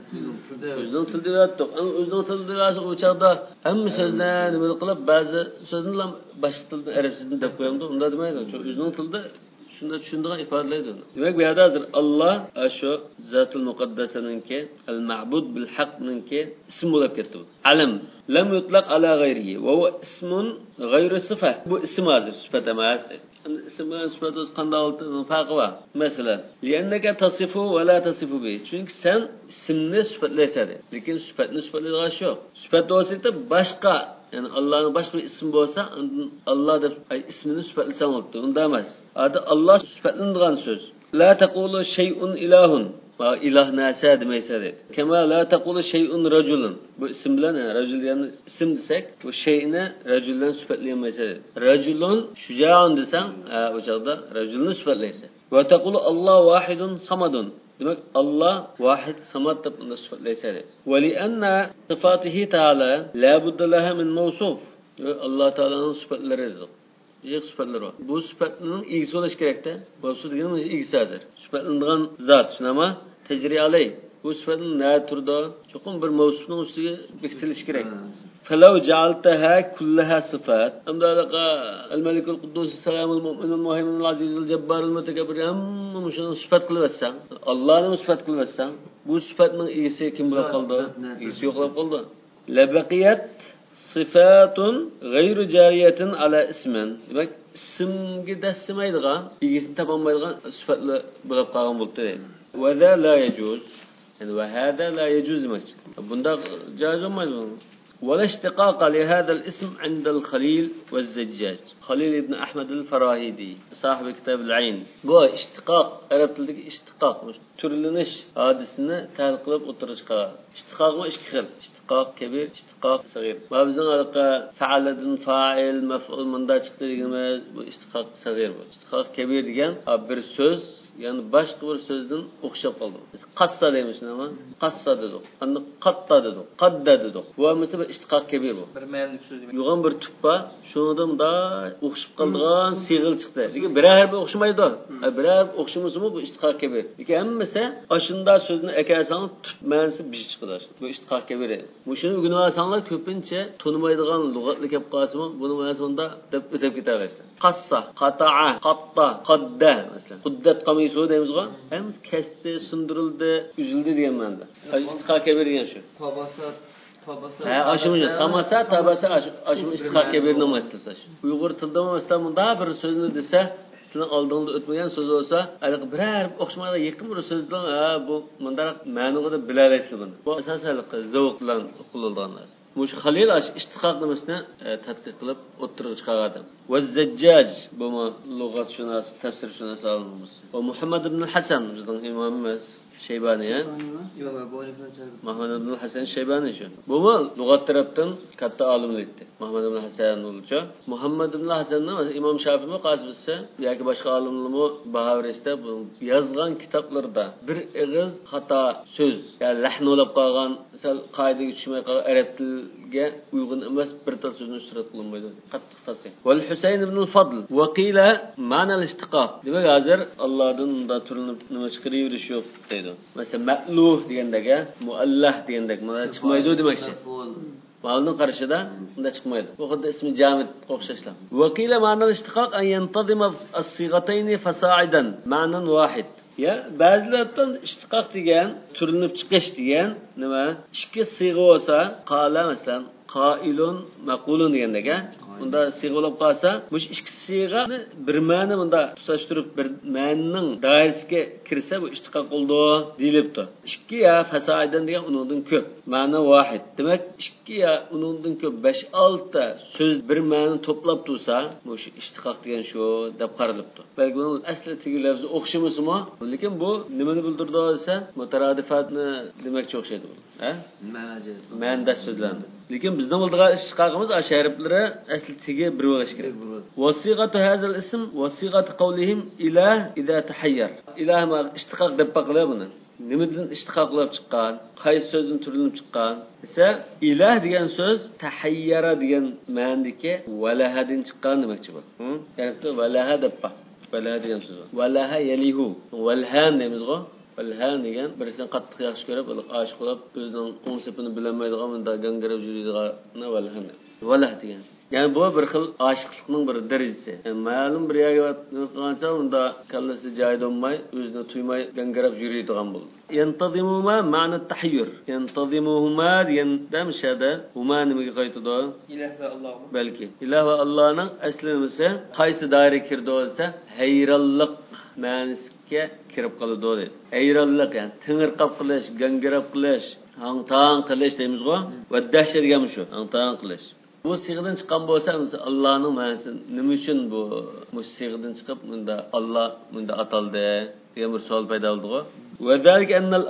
O'zining tilida yotdik. Ama o'zining tilida yozsa o chaqda hamma so'zlarni nima qilib, ba'zi so'zni boshqa tilda arabchadan deb qo'yamdi. Unda demaydi. O'zining tilida shunda tushundigan ifodalaydi. Demak bu yerda hozir Alloh shu Zatul Muqaddasaninki al-ma'bud bil haqninki ism bo'lib ketdi. Alam lam yutlaq ala g'ayrihi va huwa ismun ghayru sifa. Bu ism hozir sifat emas. İsim bilan sifat o'z qanday farqi bor. Masalan, li'annaka tasifu va la tasifu bi. Chunki sen ismni sifatlaysan, lekin sifatni sifatlaydigan yo'q. Sifat vosita boshqa, ya'ni Allohning boshqa bir ismi bo'lsa, Alloh deb ismini sifatlasan bo'ladi. Unda emas. Adi Alloh sifatlanadigan so'z. La taqulu shay'un ilahun. Va iloh narsa demaysa dedi. Kama la taqulu shay'un rajulun. Bu ism bilan rajul yani ism desak, bu shay'ni rajuldan sifatlaymaysa dedi. Rajulun shuja'un desang, o chaqda rajulni sifatlaysa. Va taqulu Alloh vahidun samadun. Demak Alloh vahid samad deb uni sifatlaysa dedi. Va li anna sifatihi ta'ala la budda laha min mawsuf. Alloh taolaning sifatlari yo'q. Jiq sifatlar var. Bu sifatning egisi bo'lish kerakda. Mavsuf deganimiz egisi hozir. Sifatlanadigan zot, shunama tajri alay. Bu sifatning na turda cho'qim bir mavsufning ustiga bekitilishi kerak. Falau ja'altaha kullaha sifat. Amdalaqa al-Malikul Quddus salamul mu'minul muhayminul azizul jabbarul mutakabbir. Hamma shuni sifat qilib olsang, Allohni sifat qilib olsang, bu sifatning egisi kim bo'lib qoldi? Egisi yo'qlab qoldi. La baqiyat sifatun g'ayru jariyatin ala ismin. Demak, ismga dasmaydigan, egisini topolmaydigan sifatlar bo'lib qolgan bo'ldi deydi. Va za la yajuz. Yani va hada la yajuz demak. Bunda joiz bo'lmaydi. ولا اشتقاق لهذا الاسم عند الخليل والزجاج. خليل ابن أحمد الفراهيدي صاحب كتاب العين. Bu اشتقاق Arab tilidagi ishtiqoq turlanish hodisini tahlil qilib o'tirishqa. Ishtiqoq mı ikki xil. Ishtiqoq kabir, ishtiqoq sag'ir. Va bizning alqa fa'aladun fa'il maf'ul munda chiqdi deganimiz bu ishtiqoq sag'ir bu. Ishtiqoq kabir degan bir so'z yani başka bir sözden o'xshab qoldi. Biz qassa deymiz ama qassa dedik. Endi qatta dedik. Qadda dedik. Bu mesela ishtiqoq kabir bu. Bir ma'nolik so'z demak. Yo'g'on bir tuppa shundan da o'xshab qolgan siyg'il chiqdi. Lekin bir harf o'xshamaydi. Bir harf o'xshamasimi bu ishtiqoq kabir. Lekin hammasi ashunda so'zni akasan tup ma'nosi bir chiqadi. Bu ishtiqoq kabir. Bu shuni o'rgansanlar ko'pincha tonimaydigan lug'atli kelib qolsa, buni ma'nosida deb o'tib ketaverasizlar. Qassa, qata'a, qatta, qadda masalan. Quddat qamisu deymizga. Hamiz kesdi, sundirildi, üzüldü degan ma'noda. İstiqoq kabir degan shu. Tabasat. Aşımıca tamasa tabasa aşımı istiqoq kabir namoysilsa. Uyg'ur tilida mesela bunda bir so'zni desa, sizning oldingizda o'tmagan so'z bo'lsa, aniq biror o'xshamaydi yaqin bir so'zdan bu bunday ma'noda bilalaysiz buni. Bu asosan zavq bilan qo'llanilgan narsa. Mush Halil ishtiqoq nimasini tadqiq qilib o'ttirib chiqardi. Va Zajjaj bu lug'atshunos, tafsirshunos olimimiz. Va Muhammad ibn Hasan bizning imomimiz Shaybani ya. Muhammad ibn Hasan Shaybani shu. Bu lug'at tarafdan katta olimlikdi. Muhammad ibn Hasan o'lcha. Muhammad ibn Hasanni Imom Shafiy qazbisi yoki boshqa olimlarmi Bahavriyda bu yozgan kitoblarda bir ig'iz xato so'z, ya'ni lahn bo'lib qolgan, misol qoidaga tushmay qolgan arab tiliga uyg'un emas bir tal so'zni ishtiroq qilinmaydi. Qattiq fasih. Val Husayn ibn al-Fadl va qila ma'na al-istiqoq. Demak hozir Allohdan unda turinib nima chiqarib yo'q deydi. Mesela ma'luh degandagi, muallah degandagi mana chiqmaydi demakchi. Ma'lumning qarashida unda chiqmaydi. Bu xuddi ismi jamid o'xshashlar. Vaqila ma'na al-ishtiqoq an yantazima as-sighatayn fasa'idan ma'nan wahid. Ya ba'zilardan ishtiqoq degan turinib chiqish degan nima? Ikki siyg'a bo'lsa, qala masalan qailun maqulun degandek unda siga bo'lib qolsa mush ikki sigani bir ma'ni bunda tutashtirib bir ma'nining doirasiga kirsa bu ishtiqoq bo'ldi deyilibdi. Ikki ya fasoidan degan uningdan ko'p ma'ni vahid demak ikki ya uningdan ko'p 5-6 ta so'z bir ma'ni to'plab tursa mush ishtiqoq degan shu deb qaralibdi. Balki bu asli tegi lafzi o'xshamasimi lekin bu nimani bildirdi desa mutaradifatni demakchi o'xshaydi bu ma'nda so'zlarni lekin bizning bo'ldigan ishtiqoqimiz ashariflari asli tegi bir bo'lish kerak. Wasiqatu hazal ism wasiqatu qawlihim ilah idza tahayyar ilah ma ishtiqoq deb baqiladi buni nimadan ishtiqoqlab chiqqan qaysi so'zdan turilinib chiqqan esa ilah degan so'z tahayyara degan ma'nodagi valahadan chiqqan demakchi bu ya'ni valaha deb baq valaha degan so'z valaha yalihu valhan deymiz-ku valhan degan birisini qattiq yaxshi ko'rib oshiq bo'lib o'zining konseptini bilolmaydigan bunda gangarab yuradigan valhan valah degan yani bu bir xil oshiqlikning bir darajasi ma'lum bir yerga qilgancha unda kallasi joyida bo'lmay o'zini tuymay gangarab yuradigan bo'ldi yantazimuma ma'na tahayyur yantazimuhuma deganda mishada huma nimaga qaytadi ilah va Alloh balki ilah va Allohning asli nimasi qaysi doiraga kirdi desa hayronlik ma'nisiga kirib qoladi dedi hayronlik ya'ni tingirqab qilish gangarab qilish hang-tang qilish deymiz-ku va dahshat degan shu hang-tang qilish bu siğdan chiqqan bo'lsa Allohning ma'nosi nima uchun bu siğdan chiqib bunda Alloh bunda ataldi degan bir savol paydo bo'ldi-ku. Va zalika annal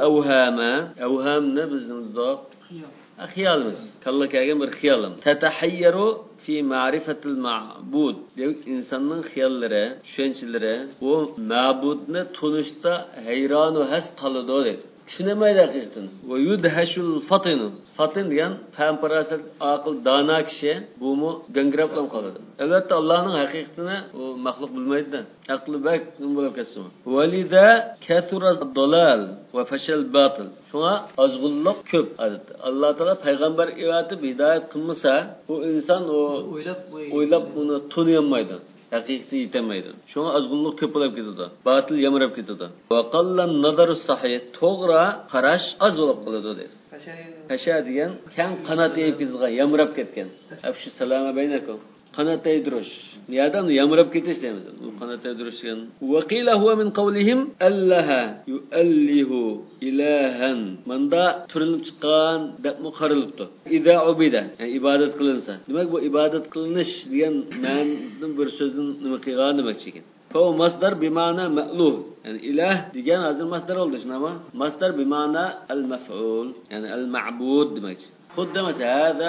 awhamna bizning xiyolimiz kalla kelgan bir xiyolim tatahayyaru fi ma'rifatil ma'bud demak insonning xiyollari tushunchalari bu ma'budni tunishda hayron va has qoladi dedi tushunmaydi haqiqatan va yudhashul fatin degan pamparasat aql dono kishi bumi gangrab bilan qoladi albatta Allohning haqiqatini u maxluq bilmaydi aqli bak nima bo'lib ketsin valida kathura dalal va fashal batil shunga ozg'unlik ko'p odatda Alloh taolo payg'ambar evatib hidoyat qilmasa bu inson o'ylab buni tunayolmaydi haqiqatga yetamaydi shunga ozg'unlik ko'p bo'lib ketadi batil yamirab ketadi va qallan nazaru sahih to'g'ri qarash oz bo'lib qoladi dedi fasha degan kang qanot yeyib ketgan yamirab ketgan afshu salama baynakum qanot yedirish niyadam yamirab ketish deymiz bu qanot yedirish degan waqila huwa min qawlihim allaha yuallihu ilahan manda turilib chiqqan deb muqarrilibdi ida ubida yani ibodat qilinsa demak bu ibodat qilinish degan ma'noning bir so'zning nima qilgan demakchi ekan fa masdar bi ma'na ma'luh yani ilah degan hozir masdar oldu shunami masdar bi ma'na al maf'ul yani al ma'bud demakchi xuddi masalan hada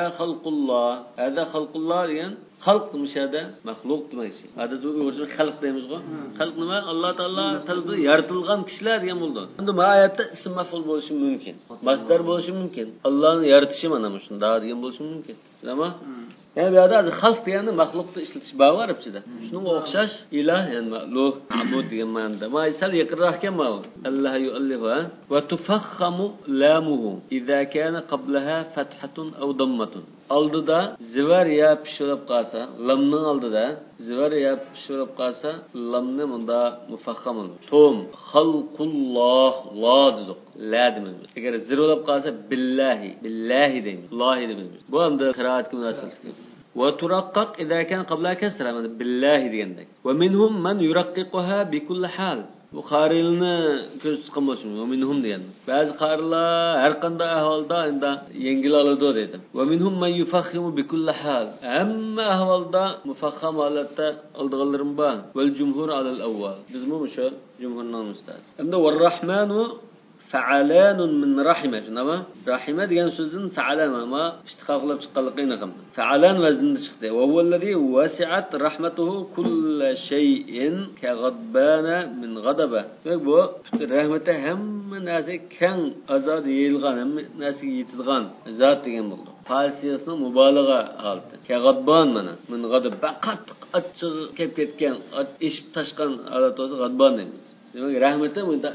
xalqulloh degan xalq mishada maxluq demakchi adada o'zini xalq deymiz-ku xalq nima Alloh taolo tarafida yaratilgan kishilar degan bo'ldi endi bu oyatda ism maf'ul bo'lishi mumkin masdar bo'lishi mumkin Allohning yaratishi mana shunda degan bo'lishi mumkin nima yani bu yerda xalq deganda maxluqni ishlatish bor arabchada shunga o'xshash ilah yani ma'luh ma'bud degan ma'noda maysal yaqinroq ekan bu Alloh yu'allihu va tufakhamu lamuhu idza kana qablaha fathatun aw dammatun oldida zivar ya pishirib qolsa lamning oldida zivar ya pishirib qolsa lamni bunda mufakham tom xalqulloh la dedik la demaymiz agar zirolab qolsa billahi deymiz lohi demaymiz bu hamda qiroatga munosib va turaqqaq idza kana qabla kasra billahi degandek va minhum man yuraqqiquha bi kulli hal bu qarilni ko'z tutgan bo'lsin va minhum degan ba'zi qarilar har qanday ahvolda endi yengil oladi dedi va minhum man yufakhimu bi kulli hal hamma ahvolda mufakham holatda oldiganlarim bor val jumhur alal awwal bizmi o'sha jumhurning mustad endi var rahmanu fa'alanun min rahima shunami rahima degan so'zdan fa'alama ma ishtiqoqlab chiqqanligini qildi fa'alan vaznida chiqdi va huvallazi wasi'at rahmatuhu kull shay'in ka ghadbana min ghadaba bu rahmati hamma narsa keng azod yeyilgan hamma narsaga yetadigan zot degan bo'ldi falsiyasning mubolag'a holati ka ghadban mana min ghadab qattiq achchig'i kelib ketgan eshib tashqan holat bo'lsa ghadban deymiz demak rahmati bunda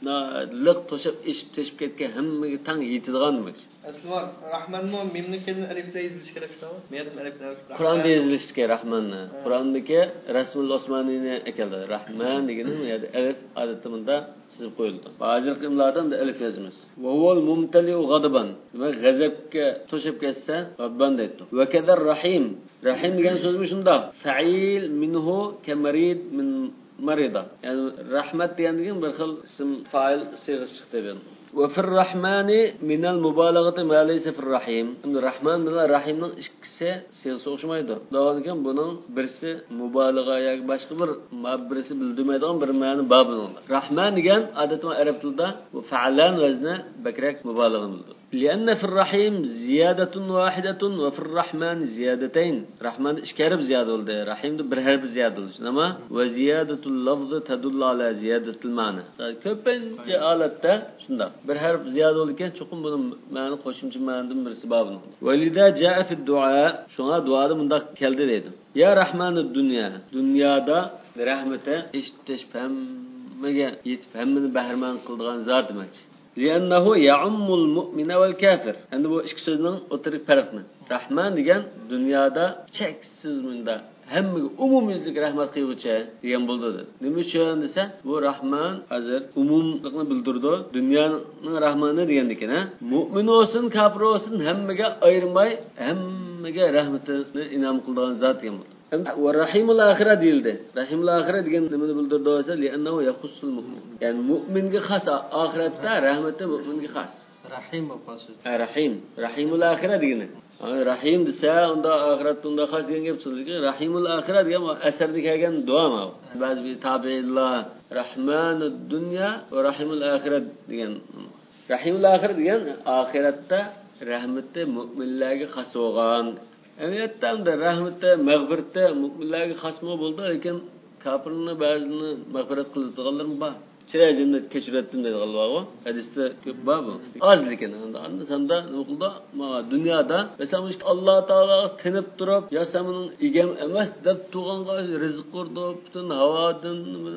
liq to'shib eshib teshib ketgan hammaga tang yetadigan demoqchi. Aslida Rahmanni mimni kelin alifda yazilish kerak shunmi? Men alifda. Qur'onda yazilishi kerak Rahmanni. Qur'ondagi Rasmul Osmoniyni ekaldi. Rahman degani bu yerda alif odatda bunda sizib qo'yildi. Ba'zi qimlardan da alif yozamiz. Va huval mumtali'u ghadaban. Va g'azabga to'shib ketsa, ghadban deydi. Va kadar rahim. Rahim degan so'zmi shunda? Fa'il minhu kamarid min marida. Yani rahmat degandan bir xil ism fa'il siyg'asi chiqdi bu. وفي الرحمن من المبالغة ما ليس في الرحيم. الرحمن من الرحيم نن ikkisi siyg'asi o'xshamaydi. Da'vogan buning birisi mubolag'a yoki boshqa bir birisi bildirmaydigan bir ma'no bor buning. Rahman degan odatda arab tilida bu fa'lan vazni bakrak mubolag'a bildi. لأن في الرحيم زيادة واحدة وفي الرحمن زيادتين. رحمن إشكارب زيادة ولده. رحيم ده برهرب زيادة ولده. نما وزيادة اللفظ تدل على زيادة المعنى. كبنج آلته شندا برهرب زيادة ولده كان شكون بنو معنى قشمش معنى دم برسبابنا. ولذا جاء في الدعاء شونا دعاء ده من ده كلده ده. يا رحمن الدنيا. دنيا ده رحمته إشتشفهم مجا يتفهم من بحرمان قلدغان ذات ماش. لأنه يعم المؤمن والكافر. Yani bu iki sözünün oturup farklı. Rahman degan dünyada cheksiz munda hammaga umumiylik rahmat qiluvchi degan bo'ldi. Nima uchun desa, bu Rahman hozir umumlikni bildirdi. Dunyoning Rahmani degan ekan, ha? Mu'min olsun, kafir olsun hammaga ayirmay, hammaga rahmatini inom qilgan zot ekan. والرحيم الآخرة ديلده. رحيم الآخرة ديجن من بلدر دوسة لأنه يخص المؤمن. يعني مؤمن خاص آخرة رحمة مؤمن خاص. Rahim babası. رحيم الآخرة ديجن. رحيم دسا عند آخرة عند خاص ديجن بسولك. رحيم الآخرة ديجن أثر ديجن دعاء ما. بعد بتابع الله رحمن الدنيا ورحيم الآخرة ديجن. رحيم الآخرة ديجن آخرة رحمة مؤمن لاجي خاص وغان. Emniyetten de rahmette, mağfirette müminlerge hasmı buldu. Lakin kafirine bazını mağfiret kılıtıqalar mı var? Çire cennet keçirettim dedi galiba o. Hadiste köp var bu. Az lakin anında sanda ne oldu? Dünyada mesela Allah Teala tenip durup ya sen bunun igem emas deb tuğanğa rızık kurdu, bütün havadan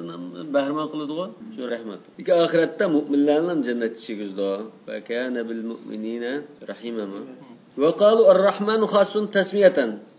bahman kıldı o. Şu rahmet. İki ahirette müminlerle cennet çekildi. Ve kana bil mu'minina rahimama. وقالوا الرحمن خاص تسمية.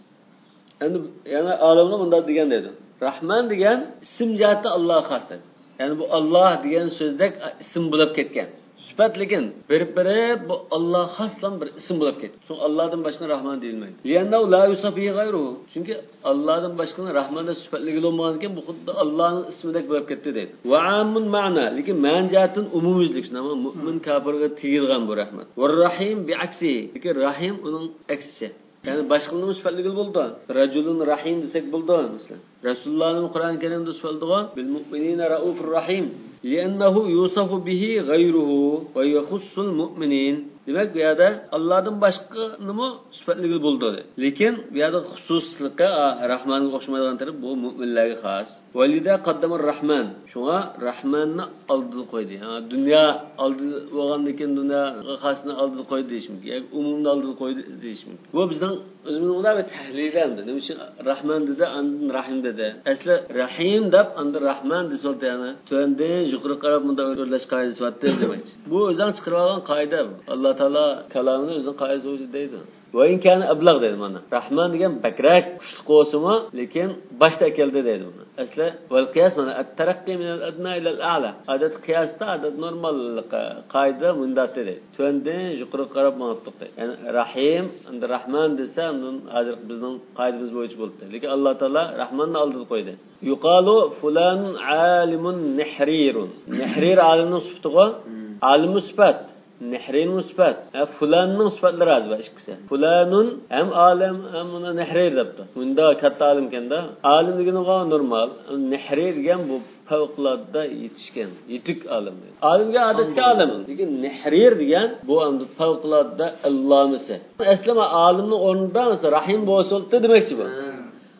Yani alemde bunda diyen dedi. Rahman diyen isim cihette Allah'a khas. Yani bu Allah diyen sözde isim bulup ketken. Sübetlikin beribere bu Allah'a khaslan bir isim bulup ketken. Çünkü Allah'dan başka Rahman değilmeydi. Liyennehu la yusafihi gayruhu. Çünkü Allah'dan başka Rahman'da sübetlikin olmadıkken bu kudda Allah'ın ismindeki bulup ketti dedi. Ve amun ma'na. Lakin man cihetin umumizlik. Ama mümin kafirge tigilgan bu Rahman. Ve rahim bi aksi. Lakin rahim onun aksisi. Yani başkalarının sübetlikin buldu. Raculun rahim desek buldu mesela. Resulullah'ın Kur'an-ı Kerim'de söyledi o. Bil mu'minine raufur rahim. لأنه يوصف به غيره ويخص المؤمنين. Demek bu yerde Allah'tan başka nima sıfatlığı buldu. Lakin bu yerde hususlıkka Rahman'ın koşmadan taraf bu müminlerge xas. Velida qaddamar Rahman. Şuna Rahman'ı aldı koydu. Dünya aldı olgandan dünya xasını aldı koydu deyişim. Yani umumda aldı koydu deyişim. Bu bizden özümüzün ona bir tahlilende. Nima için Rahman dedi, andın Rahim dedi. Aslı Rahim deb andın Rahman desoldu yani. Tönde yukarı qarab bunda o'rlash qoidasi sifatida demak. Bu o'zdan chiqarib olgan qoida. Alloh taolo kalamini o'zining qoidasi o'zi deydi. Va in kana ablagh deydi mana. Rahman degan bakrak kuchli qo'simi, lekin boshda keldi deydi buni. Asli val qiyas mana at-taraqqi min al-adna ila al-a'la. Adat qiyasda adat normal qoida mundat deydi. Tönde yuqori qarab mantiq deydi. Yani Rahim, endi Rahman desa, undan hozir bizning qoidamiz bo'yicha bo'ldi. Lekin Alloh taolo Rahmanni oldiga qo'ydi. Yuqalu fulan alimun nihrirun. Nihrir alimning sifatiga alim sifat. Nihrin musbat. Fulanning sifatlari az va ikkisi. Fulanun ham alim ham uni nihrir debdi. Bunda katta alim kenda. Alim degani normal. Nihrir degan bu favqulodda yetishgan, yetuk alim. Alimga odatga alim. Lekin nihrir degan bu endi favqulodda allomasi. Aslima alimning o'rnida Rahim bo'lsa demoqchi bu.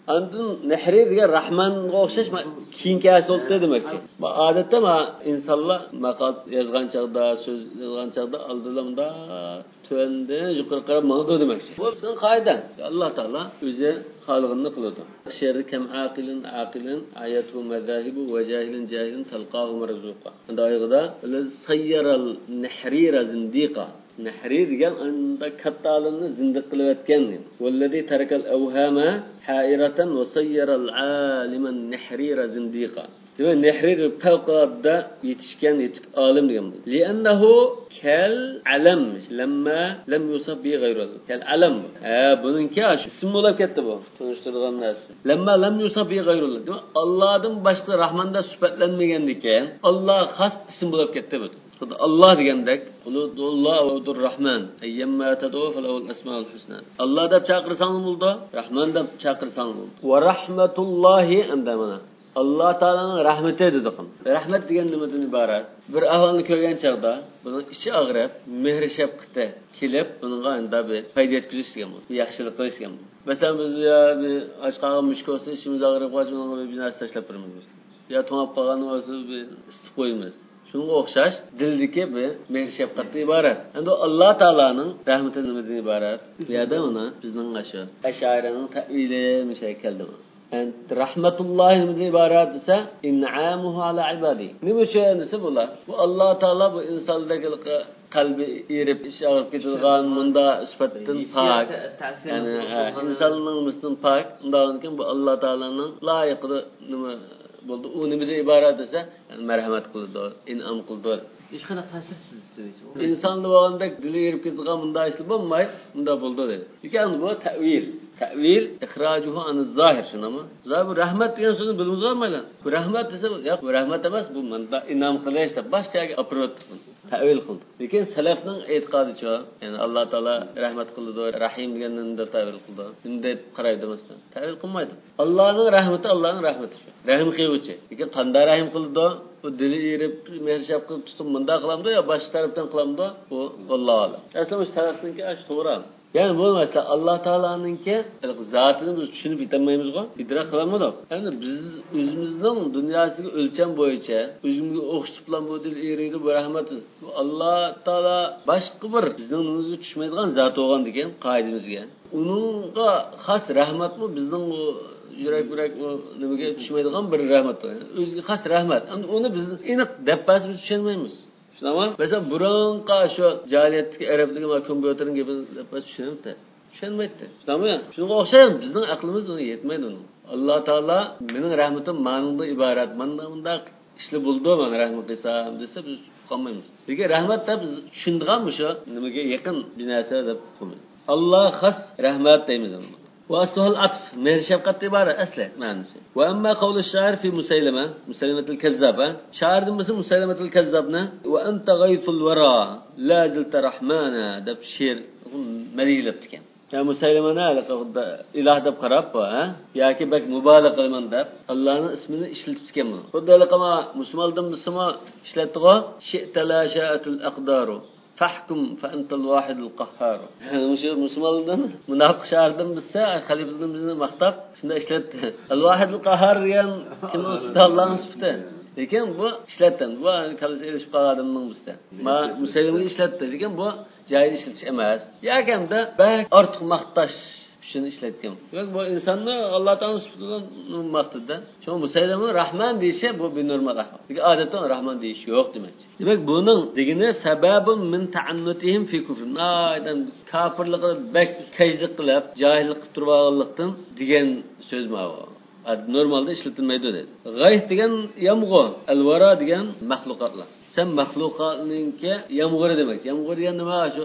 Andın nehri degan Rahmanga o'xshash kiyinkas oldi demoqchi. Bu odatda insonlar maqol yozgan chaqda, so'z yozgan chaqda aldilamda tövende yuqori qarab mangdi demoqchi. Bu sizin qoida. Alloh taolo o'zi xalqini qiladi. Şer kem aqilin ayatu mazahibu ve jahilin talqahu marzuqa. Unda oyog'ida sayyaral nahrira zindiqa. Nahri degan unda katta olimni zindiq qilib o'tgan. Vallazi tarakal awhama hairatan va sayyaral aliman nahrira zindiqa. Demek nehrir fevkalade yetişken alim degan bu. Li'annahu kel alammış. Lemma lem yusab bi gayrul. Kel alam bu. Bununki isim bo'lib ketdi bu. Tanıştırgan narsa. Lemma lem yusab bi gayrul. Allah'dan başka Rahman'da sübhatlanmagandikan, Allah xas isim bo'lib ketdi bu. Allah degandek, Qulullah va udur Rahman. Ayyamma tad'u falahul asmaul husna. Allah deb chaqirsang bo'ldi, Rahman deb chaqirsang bo'ldi. Va rahmatullahi andamana. Allah Taala'nın rahmeti dedim. Rahmet degan nimadan iborat? Bir ahvolni ko'rgan chaqda, buni ichi og'rib, mehr shafqati kelib, bunga endi bir foyda yetkazish degan bu. Yaxshilik qilish degan bu. Masalan biz ya bir ochqaga mushkosi ishimiz og'rib qolsa, bunga bir narsa tashlab qo'yamiz. Ya to'ngab qolgan bo'lsa bir isitib qo'yamiz. Shunga o'xshash dildagi bir mehr shafqatdan iborat. Endi Alloh Taolaning rahmeti nimadan iborat? Bu yerda uni bizning shu Ash'arining ta'vili mishay keldi. Rahmetullahi min ibarat ise in'amuhu ala ibadi. Ne bu şey nesi bular? Bu Allah Teala bu insandaki kalbi erip iş ağırıp getirgan bunda sıfatın pak. Yani insanın mısın pak. Ondan bu Allah Teala'nın layıklı nime buldu. O ne bir ibarat ise yani merhamet kıldı, in'am kıldı. Hiç kadar tasirsiz diyorsun. İnsanlı bağında dili erip getirgan bunda işli bulmayız. Bunda buldu dedi. Yani bu tevil. Tevil, ihracuhu anız zahir şuna mı? Zahir bu rahmet diyen sözü bilmemiz var mı lan? Bu rahmet ise ya bu rahmet demez bu manda inam kılıyor işte başka yere apırot tevil kıldı. Lakin selefnin etiqadı çoğu yani Allah Teala rahmet kıldı, rahim degenden de tevil kıldı. Şimdi qaraydı mesela. Tevil kılmaydı. Allah'ın rahmeti şu. Rahim kıyıcı. Lakin qanday rahim kıldı? Bu dili erip mehr shafqat tutup mında kılamdı ya baş taraftan kılamdı. Bu vallahi. Aslında selefninki aş to'g'ri. Yani bu mesela Allah Teala'nınki zatını biz düşünüp bitamaymiz go, idrak kılamadık. Yani biz özümüzden dünyasını ölçen boyunca, özümüzü okşutulan bu dil eriydi bu rahmeti. Allah Teala başka bir bizden önümüzü düşmeydiğen zat olgan degen kaidemizge. Onunla has rahmet mi bizden bu yürek o nimege düşmeydiğen bir rahmet. Yani özgü has rahmet. Yani onu biz iniq deppaz biz düşünmeyiz. Ama mesela buranqa şu cahiliyetteki Araplığı ve kompüterin gibi yapıp düşünmedi. Düşünmedi. Tamam ya. Şuna o'xshagan bizning aqlimiz uni yetmaydi uni. Alloh taolo mening rahmatim manında iborat. Manda ishli bo'ldi, men rahmat qilsam desa biz qolmaymiz. Lekin rahmat deb biz tushundiganmi shu nimaga yaqin bir narsa deb qo'yamiz. Alloh xos rahmat deymiz uni. وأصلها العطف من شفقة عبارة أصله معنسي وأما قول الشاعر في مسيلمة الكذاب شاعر مثل مسيلمة الكذابنا وأنت غيث الورى لا زلت رحمانا دب شير مريلة بتكن يعني مسيلمة لك إله دب خراب يا كي بك مبالغة من دب الله اسمه إشلت بتكن خد لك ما مسمال دم السماء إشلتغا شئت لا شاءت الأقدار فاحكم فأنت الواحد القهار. مش مسلمان منافق شاردم بالساعة خليفة بزنا مختار شنو إشلت الواحد القهار يعني كنا نسبته الله نسبته. لكن bu işletten bu kalırsa ilişki adamının bizde. Ma Müslümanın işletti. Lekin bu cahil işletiş emas. Yakem de belki artık maktaş şunu işlettim. Yok bu insanı Allah'tan sıfatından maktadı. Çünkü Müslümanın Rahman deyişi bu bir normal ahval. Çünkü adetten Rahman deyişi yok demek. Demek bunun degini sebebun min ta'annutihim fi kufr. Aydan kafirlikle bek keclik kılıp cahillik kılıp durğanlıktan degen söz mü o? Normalde işletilmeydi dedi. Gayh degen yamg'u, al-vara degen mahlukatlar. Sen mahlukatninki yamg'ur demek. Yamg'ur degen nima shu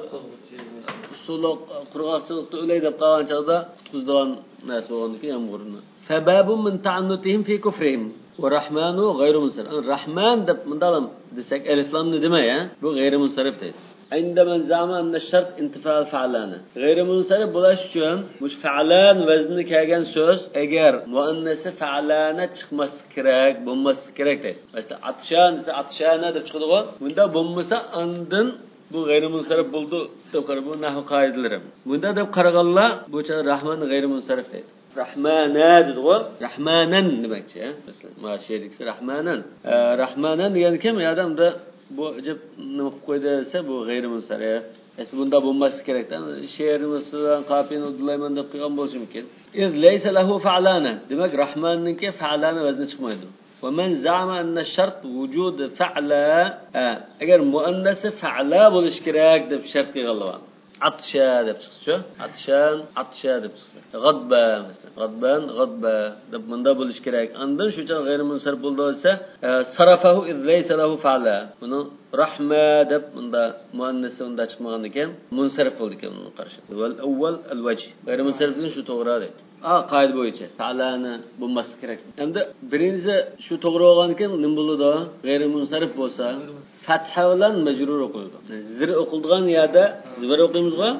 usuluk qurg'oqchilikda o'lay deb qolgan chaqda qutqizdigan narsa bo'lganki yamg'urni. Sababun min ta'annutihim fi kufrihim va rahmanu g'ayru munsarif. Rahman deb bundalam desak alif lam nima ya? Bu g'ayru munsarif deydi. عندما زعم أن الشرط انتفاع الفعلان غير منصرف بلاش شون مش فعلان وزن كاجن سوس اگر مؤنث فعلانه çıkmaz kerak bulması kerak deydi. Mesela atşana deb chiqadi-ku. Bunda bo'lmasa andin bu g'ayri munsarif bo'ldi deb qarab bu nahv qoidalari. Bunda deb qaraganlar bu Rahman g'ayri munsarif deydi. Rahmana dedi o. Rahmanan demekçi ya. Mesela maşerikse Rahmanan. Rahmanan yani kim adam da bu acaba ne koydu ise bu gayrimunsarif. Bunda bulması gerekten şehrimizden kapıyı udulayman da kıyam bolsun mümkün. İz leyse lehu fa'lana. Demek Rahman'ın ki fa'lana vezni çıkmaydı. ومن زعم أن الشرط وجود فعلا أجر مؤنث فعلا بالاشتراك ده بشرط غلبان عطشة ده بشخصه عطشان عطشة ده بشخصه غضبة مثلا غضبان غضبة ده من ده بالاشتراك عندن شو كان غير منصرف بالدوسة صرفه إذ ليس له فعلا منه رحمة ده من ده مؤنث من ده شمعان كان منصرف بالدكان من قرشة والأول الوجه غير منصرف شو تغرى Qayda bo'yicha ta'lani bo'lmasi kerak. Endi birinchi shu to'g'ri bo'lgan ekan, nima bo'ladi? G'ayrimunsarif bo'lsa, fatha bilan majrur o'qiladi. Zir o'qilgan yerda zir o'qiymiz-ku?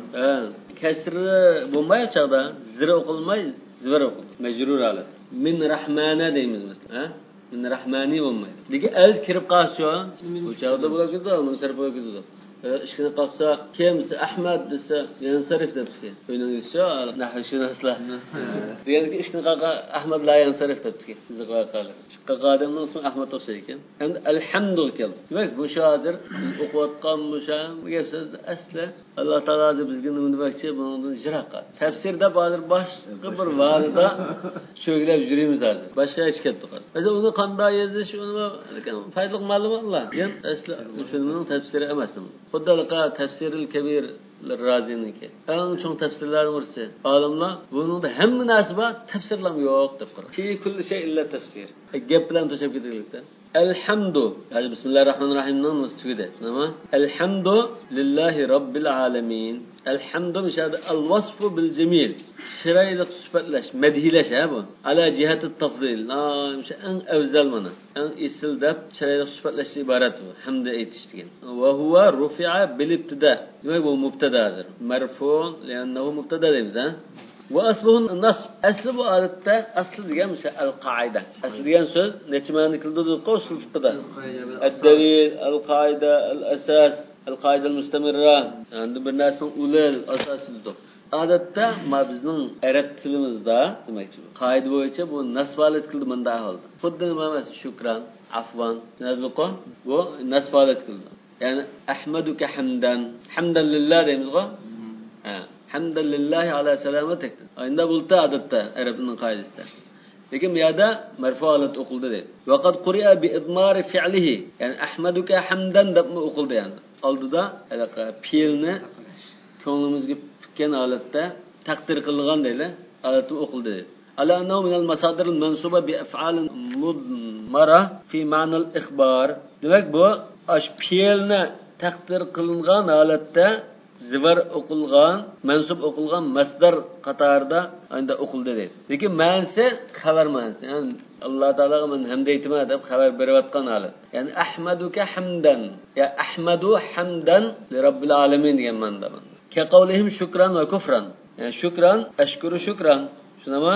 Kasri bo'lmay chaqda zir o'qilmay, zir o'qiladi. Majrur oladi. Min rahmana deymiz mesela. Min rahmani bo'lmaydi. Lekin al kirib qolsa, bu chaqda bo'ladi, munsarif bo'ladi. İşini kalksa kimse Ahmet dese yansarif debski. Öyleyse nahşinaslar. Diyelim ki işini kalka Ahmet la yansarif debski. Bizi kalkalı. Çıkka kademden ismi Ahmet olsayken. Hem de elhamdülillah. Demek bu şahadır okuvatkan bu şahım. Bu geçse asla Allah Teala bizge nimini bakçı bunun icra kal. Tefsirde bağır başka bir varda şöyle jürimiz vardır. Başka hiç kettik. Mesela onu kanda yazış onu faydalı malumatlar. Yani asla filmin tefsiri emesin. Kuddalika tefsiril kebir Razi'nin ki. En çok tefsirler varsa alimler bunun da hem münaseba tefsirlam yok deb qo'yadi. Fi kulli shay illa tefsir. Gap bilan to'shab ketaylikda. Elhamdu. Yani Bismillahirrahmanirrahimdan tugadi. Nima? Elhamdu lillahi robbil alamin. Elhamdu mishada al-wasfu bil jamil. Şiraylık sıfatlaş, medhileş ha bu. Ala cihet-i tafzil. En evzel mana. En isil deb şiraylık sıfatlaş ibaret bu. Hamda aytishdigan. Ve huwa rufi'a bil ibtida. Demek bu mubtadadır. Merfu' li'annahu mubtada deymiz ha. Ve asluhu nasb. Aslı bu adatda aslı degan mesela al-qaida. Aslı degan so'z necha ma'ni qildi usul fiqhda. Ad-dalil, al-qaida, al-asas, al-qaida al-mustamirra. Endi bir narsaning ulal asosidir. Odatda bizning arab tilimizda demakchi qoida bo'yicha bu nasbalat qildi bunda ahvolda. Xuddi nima emas shukran, afvan, nazqon bu nasbalat qildi. Ya'ni ahmaduka hamdan, hamdan lillah deymiz-ku. Hamdan lillahi ala salamatik. Endi bo'lta odatda arabning qoidasida. Lekin bu yerda marfu'alat o'qildi deydi. Va qad quri'a bi idmari fi'lihi. Ya'ni ahmaduka hamdan deb o'qildi yani. Oldida fe'lni ko'nglimizga ken holatda taqdir qilgan deylar. Holatda o'qildi. Ala annahu min al-masadir al-mansuba bi af'al mudmara fi ma'na al-ikhbar. Demak bu ash fe'lni taqdir qilingan holatda zivar o'qilgan, mansub o'qilgan masdar qatorida unda o'qildi deydi. Lekin ma'nosi xabar ma'nosi. Ya'ni Alloh taolaga men hamd aytma deb xabar berayotgan holat. Ya'ni ahmaduka hamdan. Ya ahmadu hamdan li robbil alamin degan ma'noda. Ka qawlihim shukran va kufran. Yani shukran, ashkuru shukran. Shunama?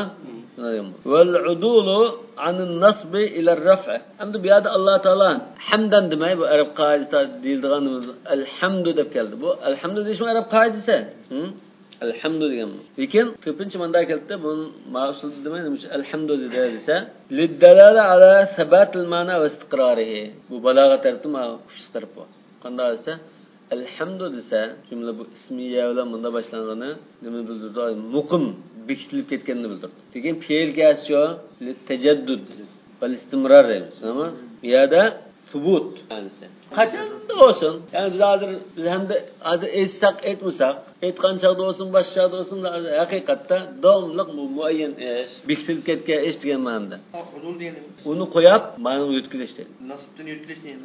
Vel udulu anın nasbi ila raf'a. Hamda bu yerda Alloh taolo hamdan demay bu arab qoidasida deyiladigan alhamdu deb keldi. Bu alhamdu deyishmi arab qoidasi? Alhamdu degan. Lekin ko'pincha manda keldi bu ma'sul demaydi, alhamdu desa lidalala ala sabat al-ma'na va istiqrarihi. Bu balag'a tarafda xush taraf bu. Qanday desa alhamdu desa jumla bu ismiya bilan bunda boshlangani nima bildirdi? Muqim bekitilib ketganini bildirdi. Lekin fe'l kasho tajaddud va istimrar deymiz. Ama bu yerda subut anisi. Qachonda olsun. Yani biz hamda hozir aytsak, aytmasak, aytgan chaqda olsun, boshqa chaqda olsun, haqiqatda davomliq bu muayyan ish, bekitilib ketgan ish degan ma'noda. Hudud deyiladi. Uni qo'yib, ma'noga yetkazishdi. Nasbdan yutilish deyiladi.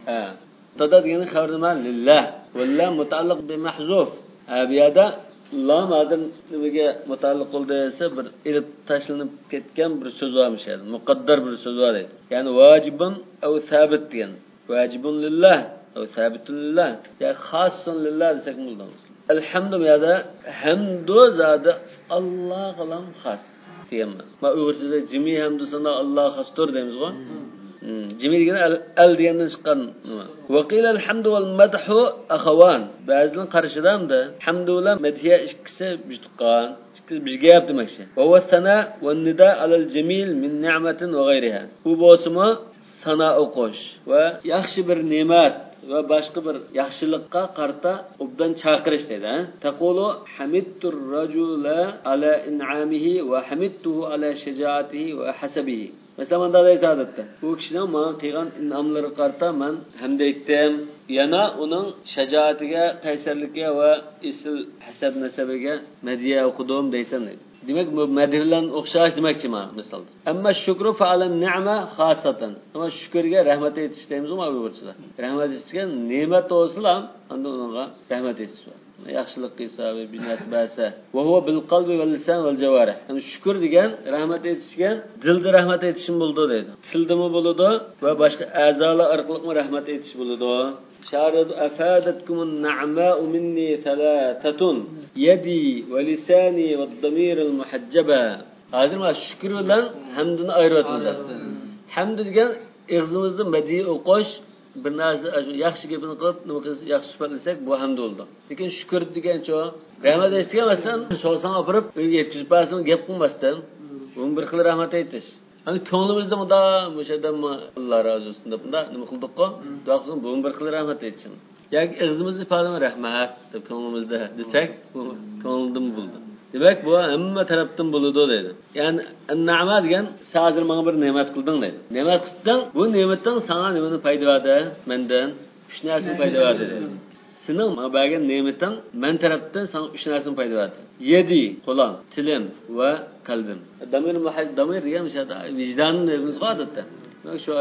Tada degani xabar nima? Lillah. Valla mutaalliq bi mahzuf. Bu yerda lam adam nimaga mutaalliq bo'ldi desa bir ilib tashlanib ketgan bir so'z varmış yani. Muqaddar bir so'z var edi. Yani vacibun ev sabit degan. Vacibun lillah ev sabitun lillah. Ya xasun lillah desak bo'ladi. Elhamdülillah hamdu zada Allah bilan xas degan. Ma uyg'urchada jimi hamdu sana Allah xastur deymiz-ku. Cemil degan al degandan chiqqan nima. Wa qila al-hamdu wal madhu akhawan. Ba'zilar qarashidamda hamdu bilan madhiya ikkisi bichiqqan. Bizga gap demoqchi. Va huwa sana va nida alal jamil min ni'matin va g'ayriha. Bu bo'lsa sana o'qish va yaxshi bir ne'mat va boshqa bir yaxshilikqa qarta obdan chaqirish dedi. Taqulu hamidtur rajula ala in'amihi va hamidtuhu ala shajaatihi va hasabihi. Mesela ben da izadetti. Bu kişiden bana qilgan in'amlari qarta men hamd aytdim. Yana uning shajoatiga, qaysarligiga va isl hasab nasabiga madiya o'qidim deysan dedi. Demak bu madhirlan o'xshash demakchiman misol. Amma shukru fa'alan ni'ma xosatan. Ama shukrga rahmat aytish deymiz u o'rtada. Rahmat aytishga ne'mat bo'lsa-ham, unda unga rahmat aytish. Yaxshilik qilsa va binas ba'sa. Va huwa bil qalbi val lisan val jawarih. Yani shukr degan rahmat aytishga dilda rahmat aytishim bo'ldi deydi. Tildimi bo'ladi va boshqa a'zolar orqali rahmat aytish bo'ladi. شارد أفادتكم النعماء مني ثلاثة يدي ولساني والضمير المحجبة. هذا ما شكر لنا حمدنا أيراتنا. حمد degan ig'zimizda madiy o'qish bir narsa yaxshi gapini qilib nima qilsak yaxshi sifatlasak bu hamd bo'ldi. Lekin shukr degancha rahmat aytgan masalan sho'san opirib uyga yetkazib bersin gap qilmasdan buni bir xil rahmat aytish. Hani ko'nglimizda o'shadamma Alloh rozi bo'lsin deb nima qildik-ku? Duo qilib bu bir xil rahmat aytishim. Yoki ig'zimizda ifodami rahmat deb ko'nglimizda desak bu ko'nglimdan bo'ldi. Demak bu hamma tarafdan bo'ladi deydi. Ya'ni an-na'ma degan hozir menga bir ne'mat qilding deydi. Ne'mat qilding, bu ne'matdan sana nimani foyda berdi? Mendan 3 narsa foyda berdi deydi. Sening menga bergan ne'mating men tarafdan sana 3 narsani foyda berdi. Yedi, qo'lim, tilim va qalbim. Damir degan mishada vijdonni biz qo'yadi. Shu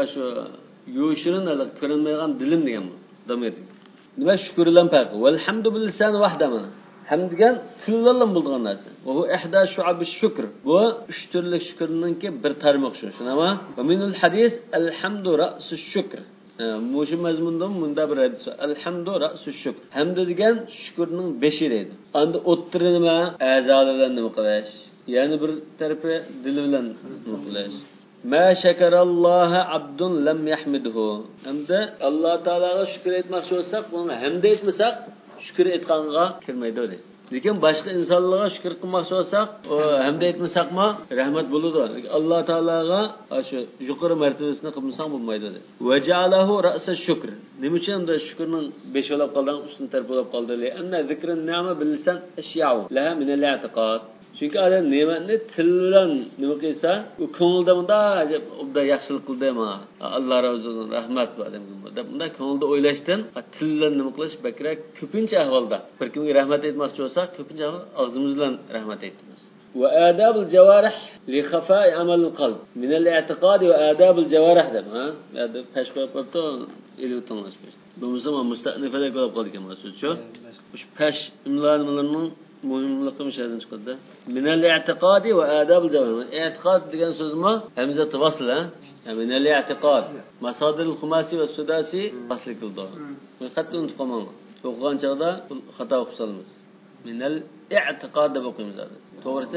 yushirin ko'rinmaydigan dilim degan bu. Damir. Nima shukr bilan farqi? Valhamdu bil lisan vahdama. Hamd degan til bilan bo'lgan narsa. Va bu ihda shu'abish shukr. Bu 3 turli shukrninki bir tarmoq shu. Shunama? Va minul hadis alhamdu ra'sus shukr. Mushu mazmunda bunda bir hadis. Alhamdu ra'sus shukr. Hamd degan shukrning beshi deydi. Endi o'ttiri nima? A'zolar bilan nima qilish? Yani bir tarafi dil bilan nima qilish? Ma shakaralloha abdun lam yahmidhu. Hamda Alloh taolaga shukr etmoqchi bo'lsak, buni hamd etmasak, shukr etganga kirmaydi deydi. Lekin boshqa insonlarga shukr qilmoqchi bo'lsak, o hamd etmasakmi, rahmat bo'ladi. Alloh taolaga shu yuqori martabasini qilmasak bo'lmaydi deydi. Va ja'alahu ra'sa shukr. Nima uchun unda shukrning besholab qolgan, ustun taraf bo'lib qoldi? Anna zikrun ni'ma bil lisan ashya'u laha min al-i'tiqad. Çünkü adam ne'matni til bilan nima qilsa, u ko'ngilda bunda yaxshilik qildi ma. Alloh rozi bo'lsin, rahmat bu odamga. Bunda ko'ngilda o'ylashdan til bilan nima qilish bakrak ko'pincha ahvolda. Bir kimga rahmat aytmoqchi bo'lsak, ko'pincha og'zimiz bilan rahmat aytamiz. Wa adabul jawarih li khafa'i amal al-qalb min al-i'tiqad wa adabul jawarih deb, ha? Yani peshqo'pto ilmi tanlashmiz. Bu musulmon mustaqnifada ko'rib qoldik mas'ulchi. Shu pesh imlonlarning muhimligi mishadin chiqadi. Min al-i'tiqad va adab al-jawarih. I'tiqad degan so'zmi? Hamza tavassil, ha? Min al-i'tiqad. Masadir al-khumasi va sudasi fasl qildi. Bu xatni unutib qolmang. O'qigan chog'da xato qilsangiz. Min al-i'tiqad deb o'qiymiz. To'g'risi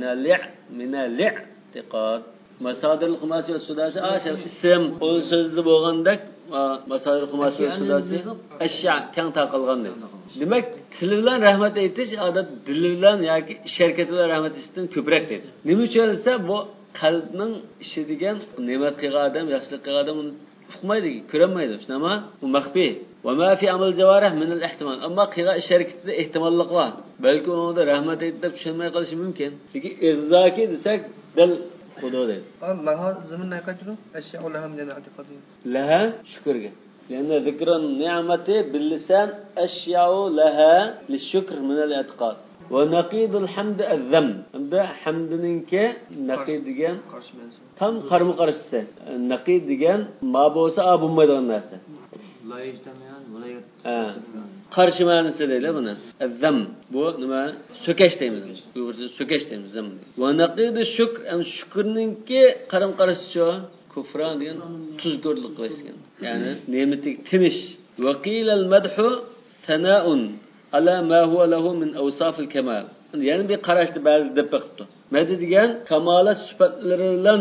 min al-i'tiqad. Masadir al-khumasi va sudasi ism o'z so'zli bo'lgandek masadir al-khumasi va sudasi ashya kang taqilgan deydi. Demak, til bilan rahmat aytish odat dil bilan yoki ish harakati bilan rahmat aytishdan ko'proq deydi. Nima uchun esa bu qalbning ishi degan ne'mat qilgan odam, yaxshilik qilgan odam uni uqmaydi, ko'rmaydi. Shunama? U maxfiy. Va ma fi amal jawarih min al-ihtimal. Ammo qilgan ish harakatida ehtimollik bor. Balki unda rahmat aytib tushunmay qolishi mumkin. Lekin irzaki desak, dil xudo deydi. Alloh zamindan qachiro ashya ulaham yana i'tiqod. Laha shukrga. لأن ذكر النعمة باللسان أشيع لها للشكر من الاعتقاد. ونقيض الحمد الذم. هذا حمد منك نقيض ديان. تم قرم قرشة. نقيض ديان ما بوسا أبو مدرن الناس. لا يجتمعان ولا qarshi ma'nosi deydi buni. Azzam bu nima? So'kash deymiz. So'kash deymiz zam. Va naqidu shukr, am shukrninki qaram qarashchi kufran degan tuzko'rlik qilishgan. Ya'ni ne'matga tinish. Va qilal madhu sana'un ala ma huwa lahu min awsaf al-kamal. Ya'ni bir qarashni ba'zi deb qilibdi. Madh degan kamolat sifatlari bilan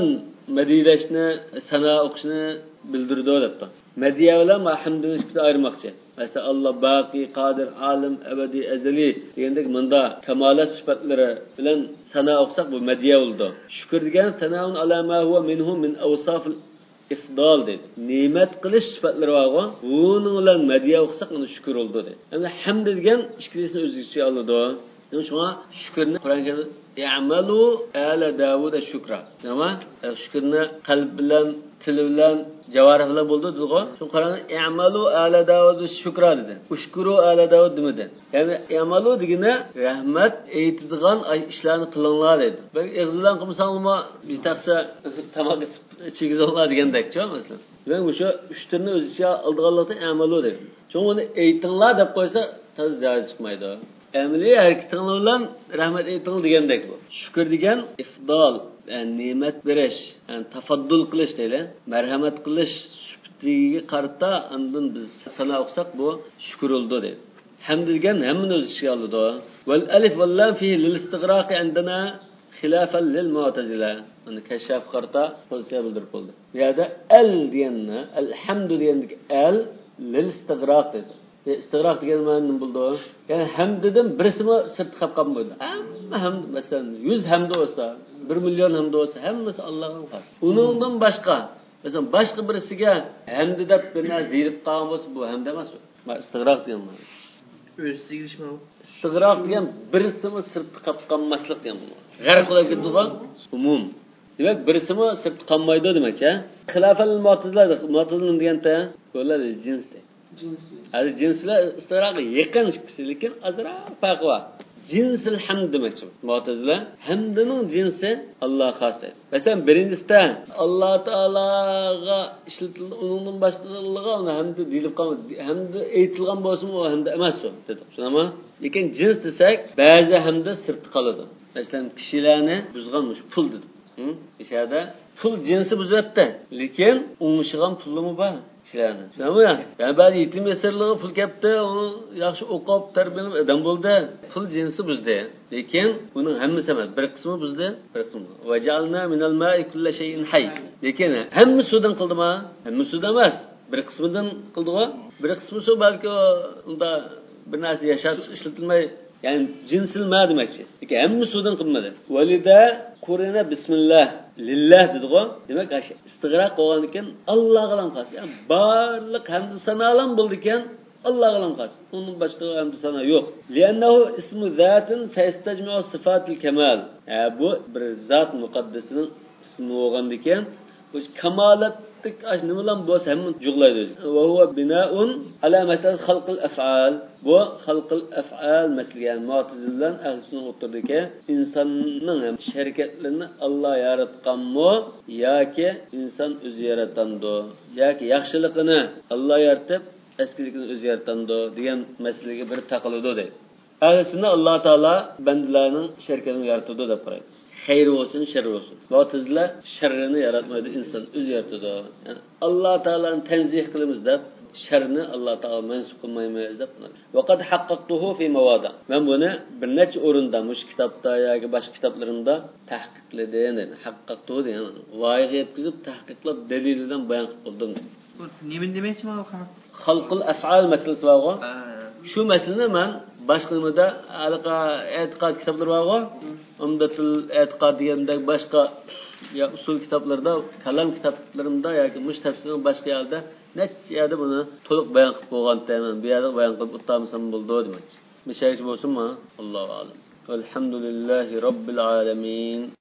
madiyalashni, sana o'qishni bildirdi debdi. Madiya bilan hamdni ikkisi ayirmoqchi. Mesela Allah baqi, qadir, alim, ebedi, ezeli degandek bunda kamolat sifatlari bilan sana o'qsak bu madiya bo'ldi. Shukr degan sanaun ala ma huwa minhu min awsafil ifdal dedi. Ne'mat qilish sifatlari bor. Buning bilan madiya o'qsak uni shukr bo'ldi dedi. Endi hamd degan ikkisini o'z ichiga oladi. Shunga shukrni Qur'onga ya'malu ala Davud shukra. Nima? Shukrni qalb bilan, til bilan, javarih bilan bo'ldi dedi. Shu Qur'on ya'malu ala Davud shukra dedi. Ushkuru ala Davud demadi. Ya'ni ya'malu degani rahmat aytadigan ishlarni qilinglar dedi. Bir eg'izdan qilsangmi, biz taqsa tamoq chegizinglar degandek-chi masalan. Men o'sha 3 turni o'z ichiga olganlikda ya'malu dedi. Chunki uni aytinglar deb qo'ysa, tez joyi chiqmaydi. Amaliy harakatlar bilan rahmat ayting degandek bu. Shukr degan ifdol, ya'ni ne'mat berish, ya'ni tafaddul qilish deydi. Marhamat qilish sifatiga qarata undan biz sana o'qsak bu shukr bo'ldi deydi. Hamd degan hammani o'z ichiga oladi. Val alif val lam fihi lil istighraq indana xilafan lil mu'tazila. Uni kashaf qarata pozitsiya bildirib bo'ldi. Bu yerda al deganni, alhamdu degandik al lil istighraq deydi. İstighraq degan ma'no bo'ldi. Ya'ni hamddan birisimi sirt qilib qolmaydi. Hamma hamd masalan 100 hamd bo'lsa, 1 million hamd bo'lsa, hammasi Allohning xos. Uningdan boshqa, masalan boshqa birisiga hamd deb bir narsa deyilib qolgan bo'lsa, bu hamd emas. İstighraq degan ma'no. O'z tegishmi? İstighraq degan birisimi sirt qilib qolmaslik degan bu. G'arq qilib ketadigan umum. Demak, birisimi sirt qolmaydi demak-a. Xilafal mu'tazila deganda bo'ladi jinsda. Hadi cinsler istighraqqa yaqin ikkisi, lekin azroq farqi bor. Jinsil hamd demoqchi. Mu'tazila hamdining jinsi Alloh xos deydi. Masalan, birinchisida Alloh taologa ishlatilgan uningdan boshqalarga uni hamd deyilib qoldi. Hamd aytilgan bo'lsa, u hamd emas u dedi. Tushunami? Lekin jins desak, ba'zi hamd sirti qoladi. Masalan, kishilarni buzganmish pul dedi. İçeride pul cinsi buzattı. Lekin uğuşuğan pullumu var kişilerine. Değil mi? Yani ben yetim esirliği pul kaptı, onu yaxşı okuyup terbiyelim adam buldu. Pul cinsi buzdu. Lekin bunun hemmisi emas. Bir kısmı buzdu, bir kısmı. Ve cealna minel ma'i kulle şeyin hayy. Lekin hemmi sudan kıldı mı? Hemmi sudan emas. Bir kısmından kıldı mı? Bir kısmı su belki onda bir narsa yaşatış işletilmeyi yani cinsilme demekçi. Peki hemmi sudan kılmadı. Valide Kur'an'a Bismillah, lillah dedi o. Demek ki istighraq olgan ekan Alloh bilan qas. Yani barliq hamd sanolar bo'ldi ekan Alloh bilan qas. Undan boshqa hamd sano yo'q. Li'annahu ismu zatin sayastajmi'u sifatil kamal. Bu bir zat muqaddasining ismi bo'lgan ekan, bu kamalatlik nima bilan bo'lsa hamma jug'laydi. Va huwa bina'un ala masal xalqil af'al. Bu xalqil af'al maslagan mu'tazillar ahlisini o'tirdiki, insonning ham harakatlarini Alloh yaratganmi yoki inson o'zi yaratgandi, yoki yaxshiligini Alloh yaratib, eskiligini o'zi yaratgandi degan masalaga bir taqiladi deydi. Ahlisini Alloh taolo bandalarning harakatini yaratdi deb qaraydi. Xayr olsun, şer olsun. Mu'tazila şerrini yaratmaydı, insan o'zi yaratdi. Yani Alloh taolani tanzih qilamiz deb şerni Alloh taolo mansub qilmaymiz deb. Vaqad haqqaqtuhu fi mawada. Men buni bir necha o'rinda, mush kitobda yoki boshqa kitoblarimda tahqiqladim. Haqqaqtuhu degan voyaga yetkazib tahqiqlab dalilidan bayon qilib bo'ldim. Bu nima demoqchi bu? Xalqul af'al masalasi bor. Shu masalani men boshqamda alaqa e'tiqod kitoblari bor. Umdatul e'tiqod degandek boshqa ya usul kitoblarda, kalam kitoblarimda yoki mush tafsirning boshqa yerda necha yerda buni to'liq bayon qilib qo'yganman. Bu yerda bayon qilib o'tmasam bo'ldi demoqchi. Mishayish bo'lsinmi? Allohu a'lam. Alhamdulillahi robbil alamin.